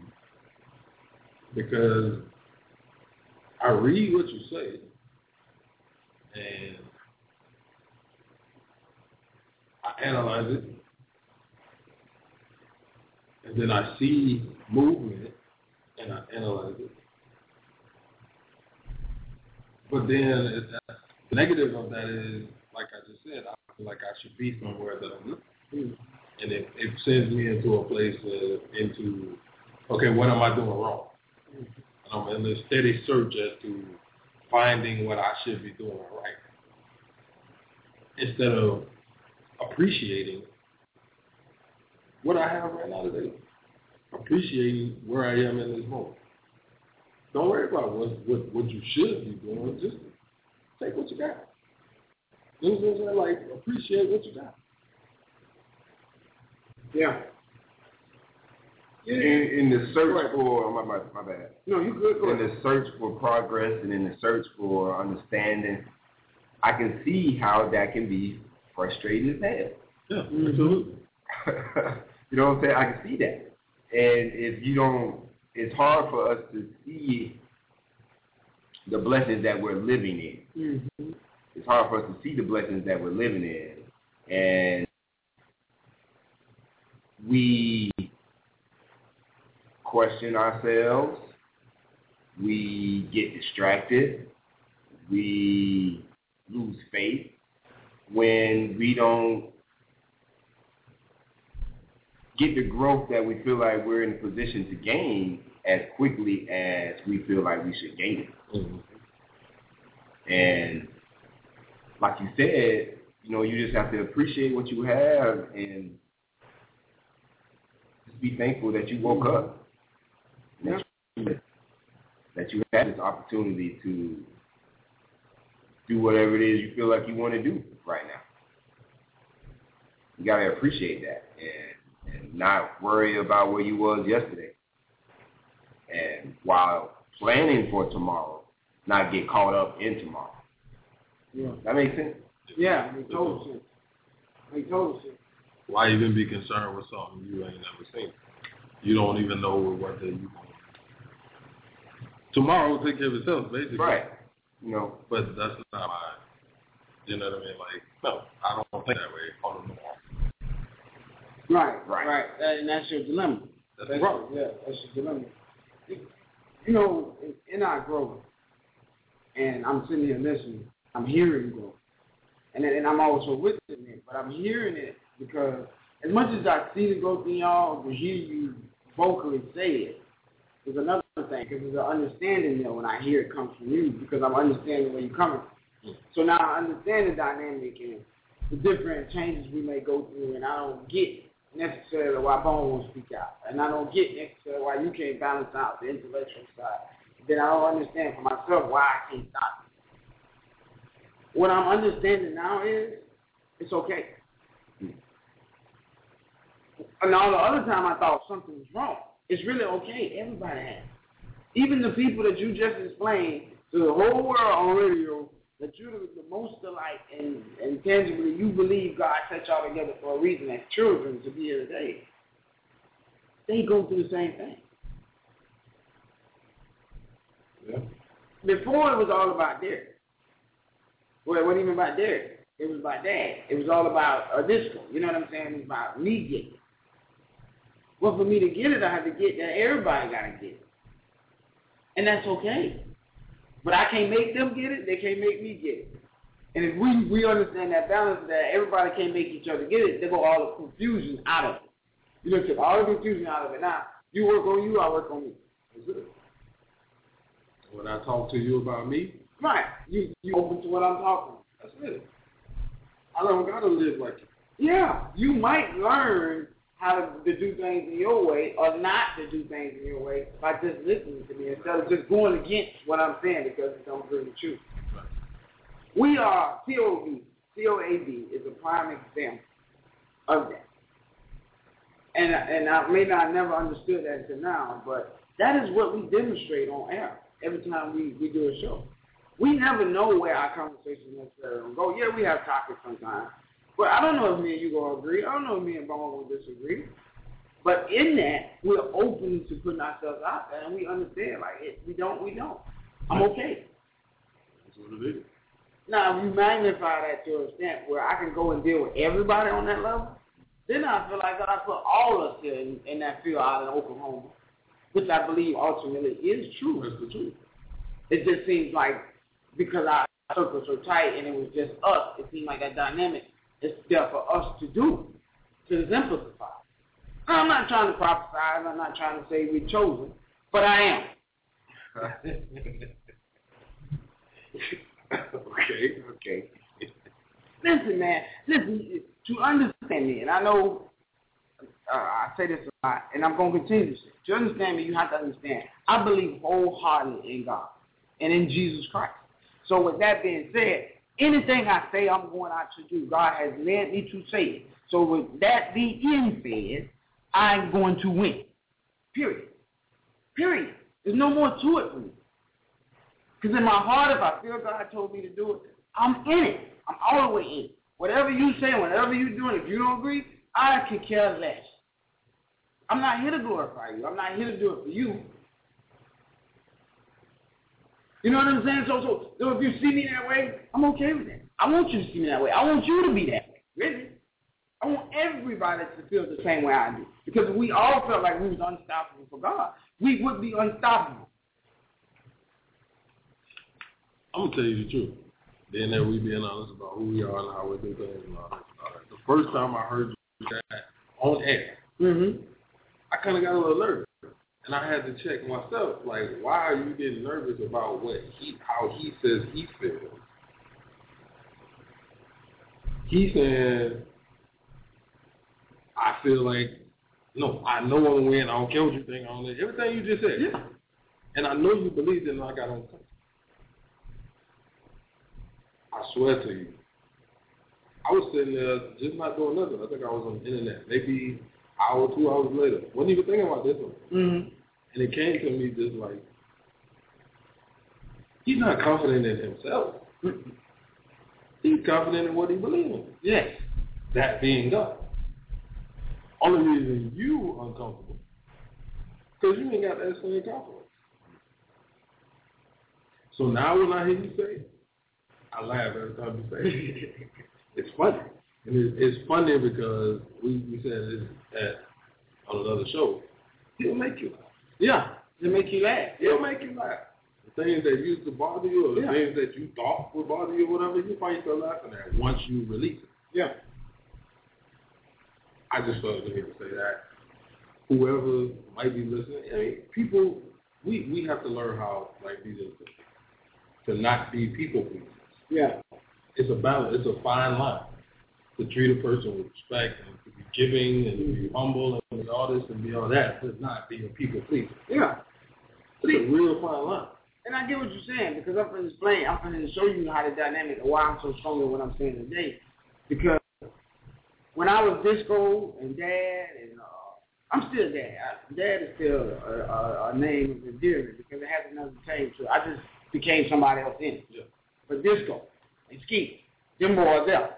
Because I read what you say, and I analyze it, and then I see movement, and I analyze it. But then the negative of that is, like I just said, I feel like I should be somewhere that I'm not. And it sends me into a place okay, what am I doing wrong? And I'm in this steady search as to finding what I should be doing right. Instead of appreciating what I have right now today. Appreciating where I am in this moment. Don't worry about what you should be doing. Just take what you got. You know what I'm saying? Like, appreciate what you got. Yeah. In the search for, my bad. No, you good. Go in the search for progress and in the search for understanding, I can see how that can be frustrating as hell. Yeah, absolutely. You know what I'm saying? I can see that. And if you don't, it's hard for us to see the blessings that we're living in. Mm-hmm. It's hard for us to see the blessings that we're living in. And we question ourselves. We get distracted. We lose faith when we don't get the growth that we feel like we're in a position to gain as quickly as we feel like we should gain it. Mm-hmm. And like you said, you know, you just have to appreciate what you have and just be thankful that you woke up. That you have this opportunity to do whatever it is you feel like you want to do right now. You got to appreciate that and not worry about where you was yesterday. And while planning for tomorrow, not get caught up in tomorrow. Yeah. That makes sense? Yeah, make total sense. Make total sense. Why even be concerned with something you ain't never seen? You don't even know what day you want. Tomorrow will take care of itself, basically. Right. You know. But that's not my, you know what I mean? Like, no, I don't think that way on the norm. Right. And that's your dilemma. That's right. Yeah, that's your dilemma. You know, in our growth, and I'm sitting here listening, I'm hearing growth. And I'm also witnessing it, but I'm hearing it because as much as I see the growth in y'all, to hear you vocally say it is another thing, because there's an understanding there when I hear it come from you, because I'm understanding where you're coming from. So now I understand the dynamic and the different changes we may go through, and I don't get necessarily why Bone won't speak out, and I don't get necessarily why you can't balance out the intellectual side. Then I don't understand for myself why I can't stop it. What I'm understanding now is it's okay. And all the other time I thought something was wrong. It's really okay. Everybody has. Even the people that you just explained to the whole world on radio that you're the most alike and tangibly you believe God set y'all together for a reason as children to be here today. They go through the same thing. Yeah. Before it was all about Derek. Well, it wasn't even about Derek. It was about Dad. It was all about a disco. You know what I'm saying? It was about me getting it. Well, for me to get it, I have to get that. Everybody got to get it. And that's okay. But I can't make them get it. They can't make me get it. And if we understand that balance, that everybody can't make each other get it, they go all the confusion out of it. You know, took all the confusion out of it. Now, you work on you, I work on me. That's it. When I talk to you about me, right, you open to what I'm talking. That's it. I don't got to live like you. Yeah, you might learn how to do things in your way or not to do things in your way by just listening to me instead of just going against what I'm saying because it don't bring the truth. Right. We are, COAB is a prime example of that. And I may not have never understood that until now, but that is what we demonstrate on air. every time we do a show. We never know where our conversation necessarily will go. Yeah, we have topics sometimes. But I don't know if me and you going to agree. I don't know if me and Bone will disagree. But in that, we're open to putting ourselves out there, and we understand, like, if we don't. I'm okay. That's what it is. Now, if you magnify that to an extent where I can go and deal with everybody on that level, then I feel like God put all of us here in that field out in Oklahoma, which I believe ultimately is true. That's the truth. It just seems like because our circles are tight and it was just us, it seemed like that dynamic is there for us to do, to exemplify. I'm not trying to prophesy, I'm not trying to say we're chosen, but I am. Okay. Listen, man, to understand me, and I know I say this a lot, and I'm going to continue to say, to understand me, you have to understand, I believe wholeheartedly in God and in Jesus Christ. So with that being said, anything I say I'm going out to do, God has led me to say it. So with that being said, I'm going to win. Period. There's no more to it for me. Because in my heart, if I feel God told me to do it, I'm in it. I'm all the way in it. Whatever you say, whatever you're doing, if you don't agree, I could care less. I'm not here to glorify you. I'm not here to do it for you. You know what I'm saying? So if you see me that way, I'm okay with that. I want you to see me that way. I want you to be that way. Really. I want everybody to feel the same way I do. Because if we all felt like we was unstoppable for God, we would be unstoppable. I'm going to tell you the truth. Then that we being honest about who we are and how we do things and all that. The first time I heard you that on air, I kind of got a little nervous. And I had to check myself, like, why are you getting nervous about how he says he feels? He said, I feel like, no, I know I'm going to win. I don't care what you think. I don't know. Everything you just said. Yeah. And I know you believed it, and I got on touch. I swear to you, I was sitting there just not doing nothing. I think I was on the internet. Maybe an hour, 2 hours later. Wasn't even thinking about this one. And it came to me just like, he's not confident in himself. He's confident in what he believes in. Yes. That being God. Only reason you uncomfortable, because you ain't got that same confidence. So now when I hear you say it, I laugh every time you say it. It's funny. And it's funny because we said it on another show. He'll make you laugh. Yeah. He'll make you laugh. He'll make you laugh. The things that used to bother you or the things that you thought would bother you or whatever, you find yourself laughing at once you release it. Yeah. I just felt the need to say that. Whoever might be listening, I mean, people, we have to learn how, like these to not be people pleasers. Yeah. It's a balance. It's a fine line to treat a person with respect and to be giving and to be humble and be all this and be all that, but not be a people pleaser. Yeah. It's a real fine line. And I get what you're saying because I'm going to show you how the dynamic and why I'm so strong in what I'm saying today. Because when I was disco and dad, and I'm still dad. Dad is still a name of endearment because it has another change to it. I just became somebody else in it. Yeah. But disco and ski, them boys there.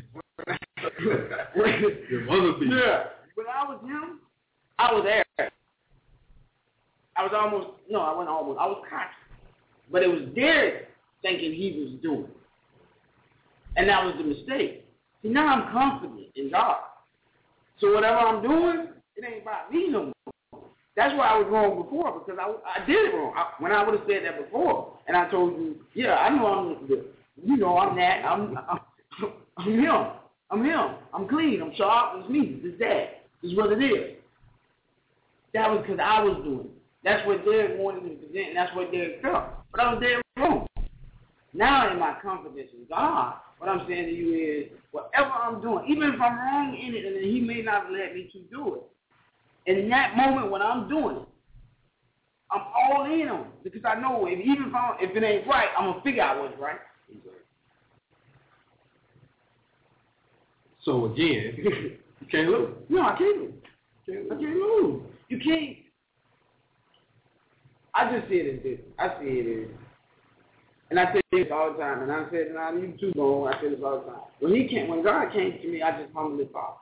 Your mother people. Yeah. When I was him, I was there. I was conscious. But it was Derek thinking he was doing it. And that was the mistake. See, now I'm confident in God. So whatever I'm doing, it ain't about me no more. That's why I was wrong before, because I did it wrong. When I would have said that before, and I told you, yeah, I know I'm that. I'm him. I'm him. I'm clean. I'm sharp. It's me. It's that. It's what it is. That was because I was doing it. That's what Derek wanted to present, and that's what Derek felt. But I was dead wrong. Now in my confidence in God, what I'm saying to you is, whatever I'm doing, even if I'm wrong in it, and he may not let me to do it, in that moment when I'm doing it, I'm all in on it. Because I know if it ain't right, I'm going to figure out what's right. So again, you can't lose. No, I can't lose. I can't lose. You can't. I just see it as this. I see it as, and I say this all the time, and I said, and I you too, Bo, I say this all the time. When God came to me, I just humbly followed.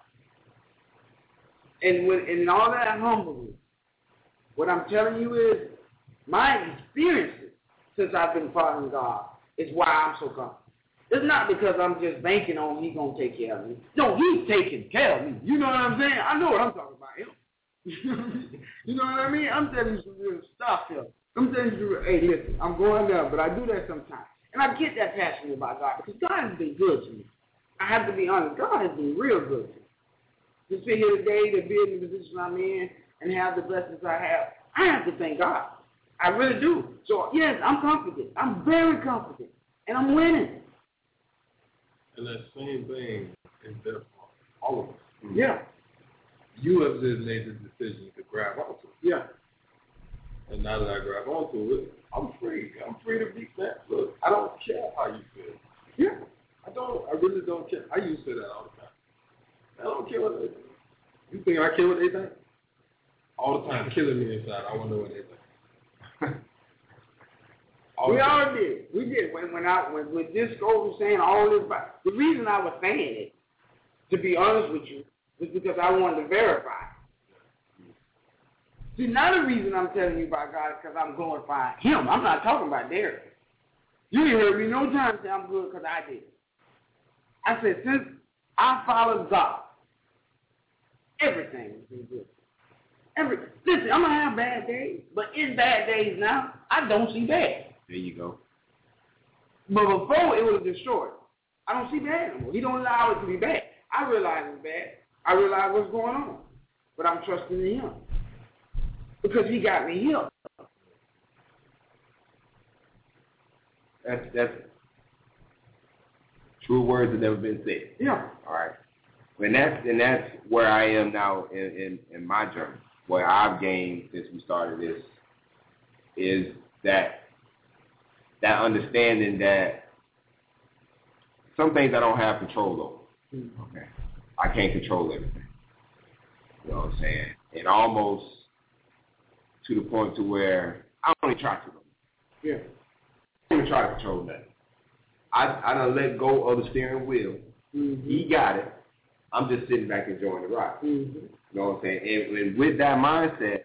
And in all that humbly, what I'm telling you is, my experiences since I've been following God is why I'm so comfortable. It's not because I'm just banking on He's going to take care of me. No, He's taking care of me. You know what I'm saying? I know what I'm talking about Him. You know what I mean? I'm telling you some real stuff here. I'm telling you, hey, listen, I'm going there, but I do that sometimes. And I get that passionate about God because God has been good to me. I have to be honest. God has been real good to me. To sit here today, to be in the position I'm in and have the blessings I have to thank God. I really do. So, yes, I'm confident. I'm very confident. And I'm winning. And that same thing is there for all of us. Yeah. You have just made the decision to grab onto it. Yeah. And now that I grab onto it, I'm free. I'm free to be that. Look, I don't care how you feel. Yeah. I really don't care. I used to say that all the time. I don't care what they think. You think I care what they think? All the time, killing me inside. I want to know what they think. We all did. We did. When Disco was saying all this about, the reason I was saying it, to be honest with you, was because I wanted to verify. See, now the reason I'm telling you about God is because I'm glorifying Him. I'm not talking about Derek. You didn't hear me no time say I'm good because I did. I said, since I followed God, everything has been good. Listen, I'm going to have bad days, but in bad days now, I don't see bad. There you go. But before, it was destroyed. I don't see bad anymore. He don't allow it to be bad. I realize it's bad. I realize what's going on. But I'm trusting in Him. Because He got me healed. That's true words have never been said. Yeah. All right. And that's where I am now in my journey. What I've gained since we started this is that understanding that some things I don't have control over. Okay. I can't control everything. You know what I'm saying? And almost to the point to where I don't even try to. Yeah. I don't even try to control that. I done let go of the steering wheel. Mm-hmm. He got it. I'm just sitting back enjoying the ride. Mm-hmm. You know what I'm saying? And with that mindset,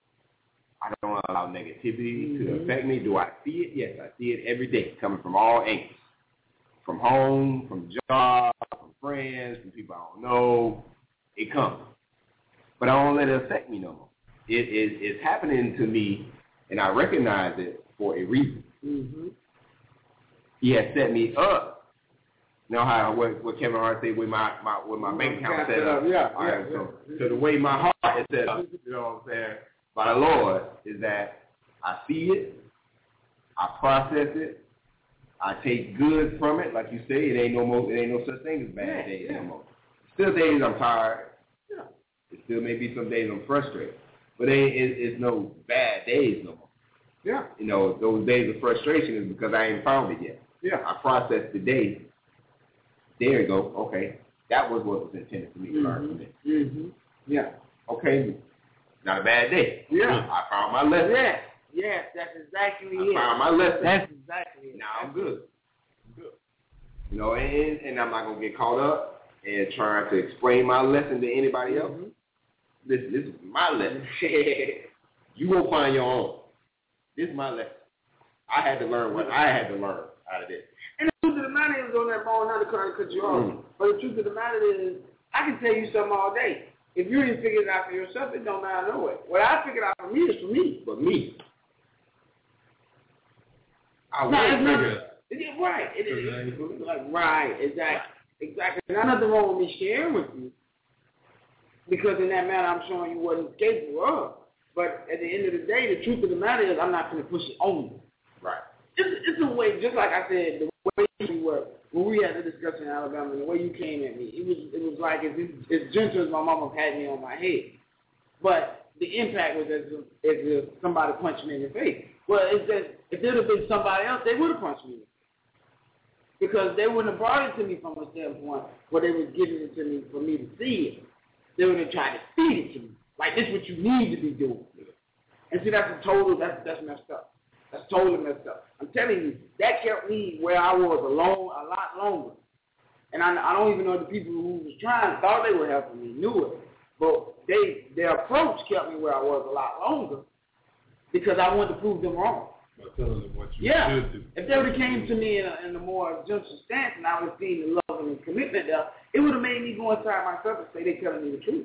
I don't allow negativity to affect me. Do I see it? Yes, I see it every day, coming from all angles. From home, from job, from friends, from people I don't know. It comes. But I don't let it affect me no more. It's happening to me, and I recognize it for a reason. Mm-hmm. He has set me up. You know how what Kevin Hart said with my bank account set up. Yeah. All right, so the way my heart is set up, you know what I'm saying, by the Lord, is that I see it, I process it, I take good from it. Like you say, it ain't no such thing as bad days no more. Still days I'm tired. Yeah. It still may be some days I'm frustrated, but it's no bad days no more. Yeah. You know, those days of frustration is because I ain't found it yet. Yeah. I processed the day. There you go. Okay. That was what was intended for me to learn from it. Mm-hmm. Yeah. Okay. Not a bad day. Yeah. I found my lesson. Yes, that's exactly I it. found my lesson. That's exactly it. Now I'm good. You know, and I'm not going to get caught up in trying to explain my lesson to anybody else. Mm-hmm. This is my lesson. You go find your own. This is my lesson. I had to learn what I had to learn out of this. And the truth of the matter is, on that ball, not to cut you off, but the truth of the matter is, I can tell you something all day. If you didn't figure it out for yourself, it don't matter no way. What I figured out for me is for me. For me. I will figure it out. Right. Right, exactly. There's nothing wrong with me sharing with you, because in that matter, I'm showing you what he's capable of. But at the end of the day, the truth of the matter is, I'm not going to push it on you. Right. It's a way, just like I said, the way you were, when we had the discussion in Alabama, and the way you came at me, it was like as gentle as my mama had me on my head. But the impact was as if somebody punched me in the face. Well, it's that if there would have been somebody else, they would have punched me. Because they wouldn't have brought it to me from a standpoint where they was giving it to me for me to see it. They would have tried to feed it to me. Like, this is what you need to be doing. And see, that's messed up. That's totally messed up. I'm telling you, that kept me where I was alone a lot longer. And I don't even know if the people who was trying thought they were helping me, knew it. But their approach kept me where I was a lot longer because I wanted to prove them wrong. By telling them what you should do. If they would have came to me in a more gentle stance and I would have seen the love and the commitment there, it would have made me go inside myself and say they're telling me the truth.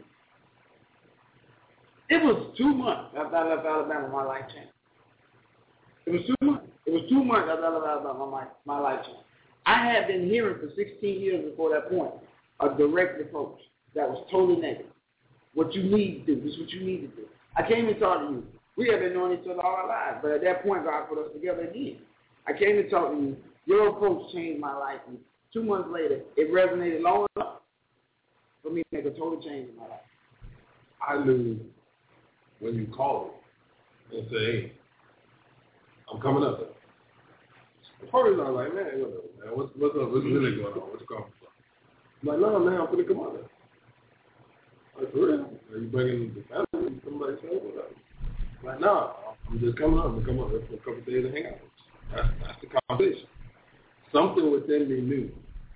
It was 2 months after I left Alabama, my life changed. It was 2 months. It was 2 months after I left Alabama, my life changed. I had been hearing for 16 years before that point a direct approach that was totally negative. What you need to do. This is what you need to do. I came and talked to you. We have been knowing each other all our lives, but at that point, God put us together again. I came and talked to you. Your approach changed my life. And 2 months later, it resonated long enough for me to make a total change in my life. I knew when you called and say, hey, I'm coming up there. First, I was like, man, what's up? What's really going on? What's going on? I'm like, no, man, I'm going to come out there. Like, for real? Are you bringing the family? Somebody say, whatever. Like, no, I'm just coming up. I'm going to come up there for a couple of days and hang out. That's the conversation. Something within me knew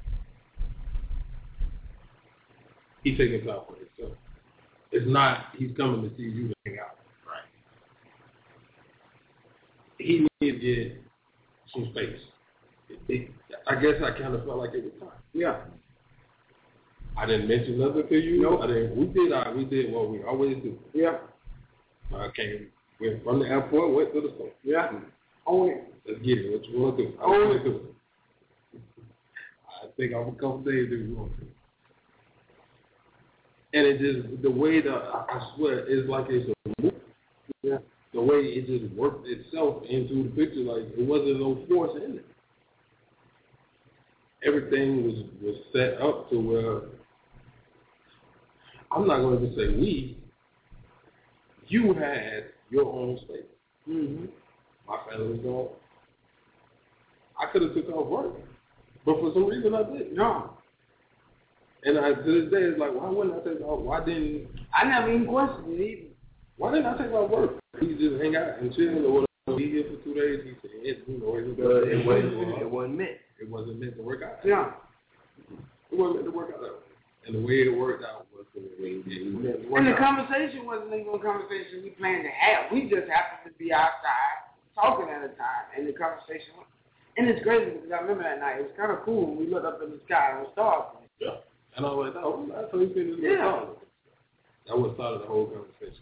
he's taking time for himself. It's not he's coming to see you to hang out. Right. He needed to get some space. I guess I kind of felt like it was time. Yeah. I didn't mention nothing to you. Nope. We did what we always do. Yeah. Went from the airport, went to the store. Yeah. Own it. Let's get it. What you want to do? Own it. I think I'm a couple days if you want to. And it just, the way I swear, it's like it's a movie. Yeah. The way it just worked itself into the picture, like it wasn't no force in it. Everything was set up to where, I'm not going to say we, you had your own space. Mm-hmm. My family was gone. I could have took off work, but for some reason I didn't. No. And to this day, it's like, why wouldn't I take off? I never even questioned it either. Why didn't I take off work? He just hang out and chill or whatever. Be here for 2 days. He said, it wasn't meant. It wasn't meant to work out. Yeah. It wasn't meant to work out that way. And the way it worked out was the way it did. And the conversation wasn't even a conversation we planned to have. We just happened to be outside talking at a time, and the conversation went. And it's crazy because I remember that night. It was kind of cool when we looked up in the sky and the stars. Yeah. And I was like, oh, that's how you finished the song. That was started the whole conversation.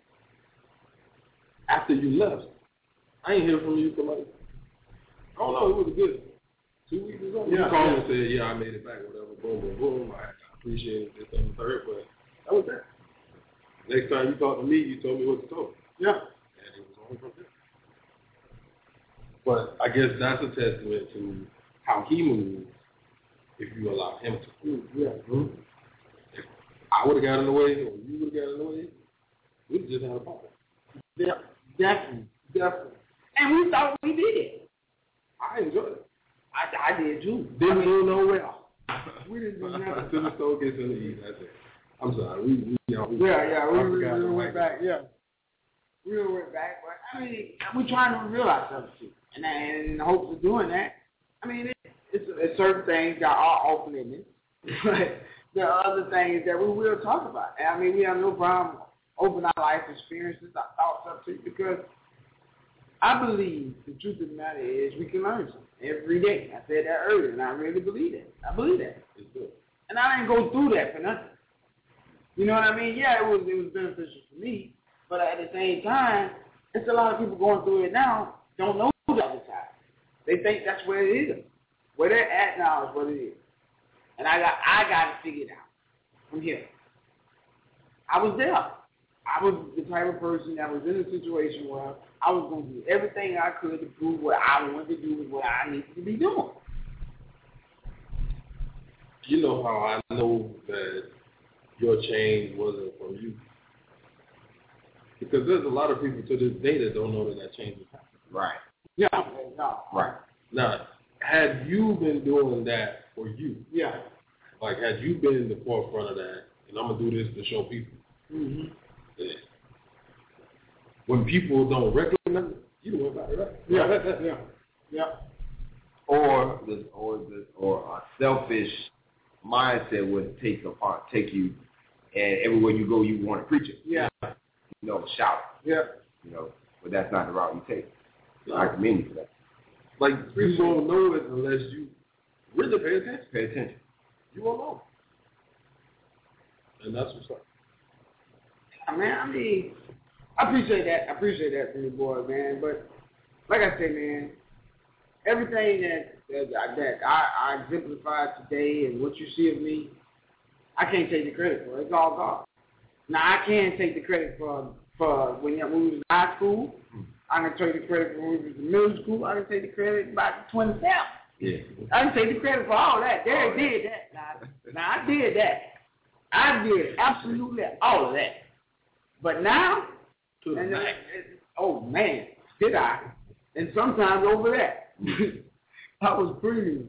After you left, I ain't hear from you for like, I don't know, it was good 2 weeks or something. You called and said, yeah, I made it back, whatever, boom, boom, boom. I appreciate this and the third, but that was that. Next time you talked to me, you told me what to tell me. Yeah. And it was on from there. But I guess that's a testament to how he moves if you allow him to move. Yeah. Mm-hmm. If I would have got in the way, or you would have got in the way, we would have just had a problem. Yeah, definitely. And we thought we did. I enjoyed it. I did too. Didn't go nowhere. We didn't do nothing. Until the store gets in the eat, that's it. I'm sorry. We went back. Yeah. We went back, but I mean, we're trying to realize something too. And in the hopes of doing that, I mean, it's certain things that are off limits, but there are other things that we will talk about. And I mean, we have no problem opening our life experiences, our thoughts up to you, because I believe the truth of the matter is we can learn something every day. I said that earlier, and I really believe that. I believe that. It's good. And I didn't go through that for nothing. You know what I mean? Yeah, it was beneficial for me, but at the same time, it's a lot of people going through it now don't know the other side. They think that's where it is. Where they're at now is what it is. And I got to figure it out from here. I was there. I was the type of person that was in a situation where I was going to do everything I could to prove what I wanted to do with what I needed to be doing. You know how I know that your change wasn't from you? Because there's a lot of people to this day that don't know that change is happening. Right. Yeah. No. Right. Now, had you been doing that for you? Yeah. Like, had you been in the forefront of that, and I'm going to do this to show people, mm-hmm. yeah. when people don't recognize it, you don't about it. Yeah. Or a selfish mindset would take you, and everywhere you go, you want to preach it. Yeah. Shout. Yeah. But that's not the route you take. So I commend you for that. Like, you won't know it unless you really pay attention. Pay attention. You won't know. And that's what's up. Man, I mean, I appreciate that. I appreciate that from you, boy, man. But like I said, man, everything that I exemplified today and what you see of me, I can't take the credit for it. It's all God. Now, I can take the credit for when we was in high school. I can take the credit for when we was in middle school. I can take the credit back to 27. Yeah. I can take the credit for all that. Derek did that. Now, I did that. I did absolutely all of that. But now, oh, man, did I? And sometimes over that. I was premium.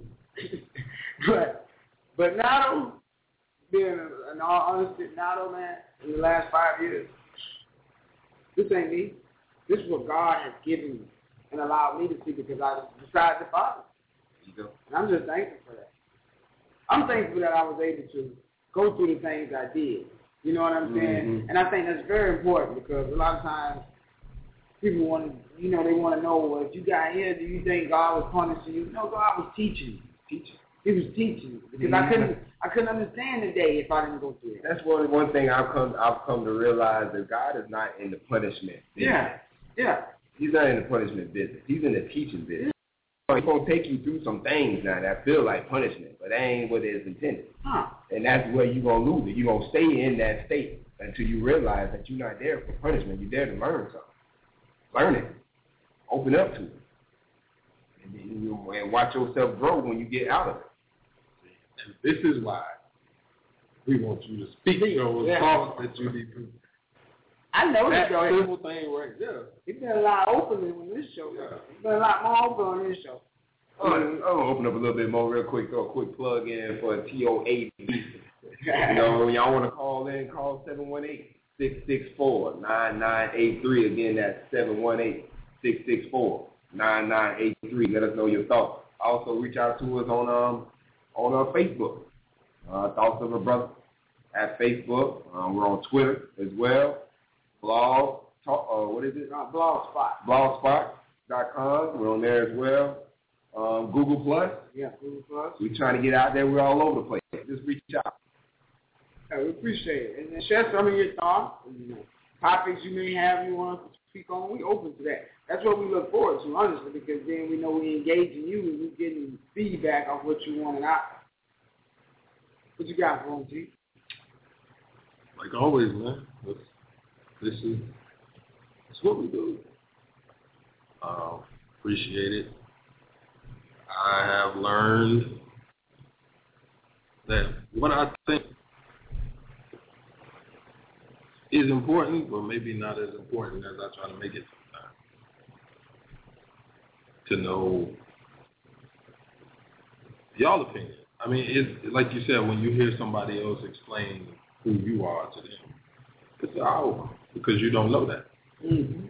but now, being in all honesty, now, man, in the last 5 years, this ain't me. This is what God has given me and allowed me to see because I decided to follow. And I'm just thankful for that. I'm thankful that I was able to go through the things I did. You know what I'm saying? Mm-hmm. And I think that's very important because a lot of times people want to, they want to know, well, if you got here, do you think God was punishing you? No, God was teaching you. He was teaching you because I couldn't understand the day if I didn't go through it. That's one thing I've come to realize that God is not in the punishment business. Yeah. He's not in the punishment business. He's in the teaching business. He's going to take you through some things now that feel like punishment, but that ain't what it's intended. And that's where you're going to lose it. You're going to stay in that state until you realize that you're not there for punishment. You're there to learn something. Learn it. Open up to it. And watch yourself grow when you get out of it. And this is why we want you to speak those thoughts that you need to. I know that show. simple thing right there. It's been a lot opener on this show. Yeah. It's been a lot more open on this show. I'm going to open up a little bit more real quick. Throw a quick plug in for TOA. When y'all want to call in, call 718-664-9983. Again, that's 718-664-9983. Let us know your thoughts. Also, reach out to us on our Facebook, Thoughts of a Brother at Facebook. We're on Twitter as well. Blogspot. Blogspot.com. We're on there as well. Google Plus. Yeah, Google Plus. We're trying to get out there. We're all over the place. Just reach out. We appreciate it. And share some of your thoughts, topics you may have you want us to speak on. We're open to that. That's what we look forward to, honestly, because then we know we're engaging you and we're getting feedback on what you want and out. What you got for them, T? Like always, man. This is what we do. Appreciate it. I have learned that what I think is important, but maybe not as important as I try to make it sometimes. To know y'all opinion. I mean, it's like you said, when you hear somebody else explain who you are to them, it's out because you don't know that. Mm-hmm.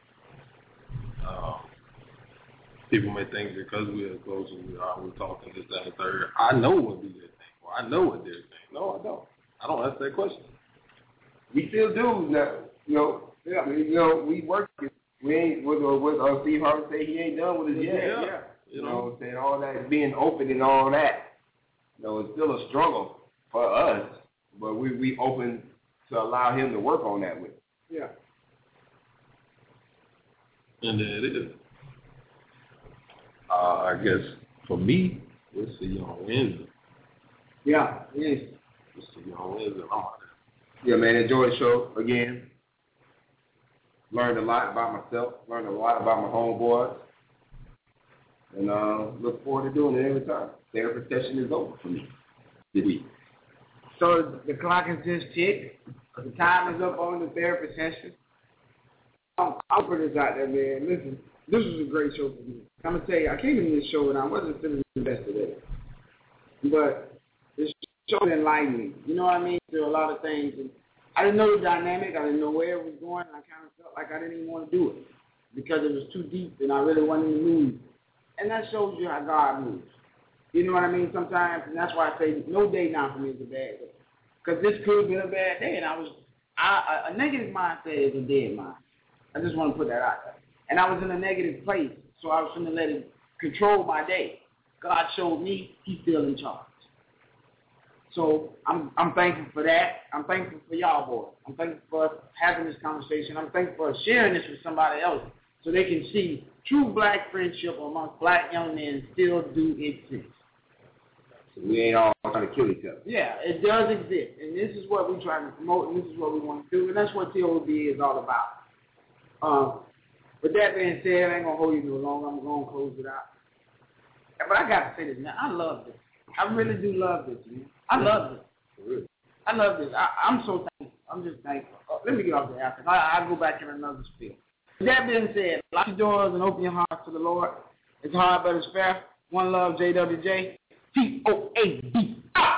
People may think because we are close as we are, we're talking this, that, and third. I know what we did think, or I know what they're saying. No, I don't. I don't ask that question. We still do now. We work it. We ain't what Steve Harvey say. He ain't done with it yet. Yeah. You know what I'm saying? All that being open and all that. It's still a struggle for us, but we open to allow him to work on that with us. Yeah. And there it is. I guess for me, we'll see on Wednesday. Yeah, yes. We'll see on Wednesday. I'm out there. Yeah, man, enjoy the show again. Learned a lot about myself. Learned a lot about my homeboys. And look forward to doing it every time. Therapy session is over for me this week. So the clock has just ticked. The time is up on the therapy session. I'll put this out there, man. Listen, this was a great show for me. I'm going to tell you, I came in this show and I wasn't feeling the best today. But this show enlightened me. You know what I mean? There are a lot of things. And I didn't know the dynamic. I didn't know where it was going. And I kind of felt like I didn't even want to do it because it was too deep and I really wasn't in the mood. And that shows you how God moves. You know what I mean? Sometimes, and that's why I say no day now for me is a bad day. Because this could have been a bad day, and a negative mindset is a dead mind. I just want to put that out there. And I was in a negative place, so I was going to let it control my day. God showed me He's still in charge. So I'm thankful for that. I'm thankful for y'all, boys. I'm thankful for us having this conversation. I'm thankful for sharing this with somebody else so they can see true black friendship amongst black young men still do exist. So we ain't all trying to kill each other. Yeah, it does exist. And this is what we try to promote, and this is what we want to do, and that's what TOB is all about. With that being said, I ain't going to hold you no longer. I'm going to close it out. But I got to say this, man. I love this. I really do love this, man. I love this. Really? I love this. I'm so thankful. I'm just thankful. Let me get off the app. I'll go back in another spiel. With that being said, lock your doors and open your hearts to the Lord. It's hard, but it's fair. One love, JWJ. TOAB. Out!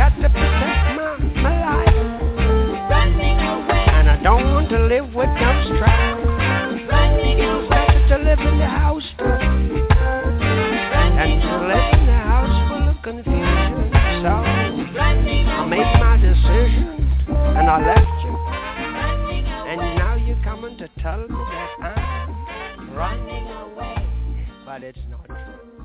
Live with no to tell me that I'm running away, but it's not true.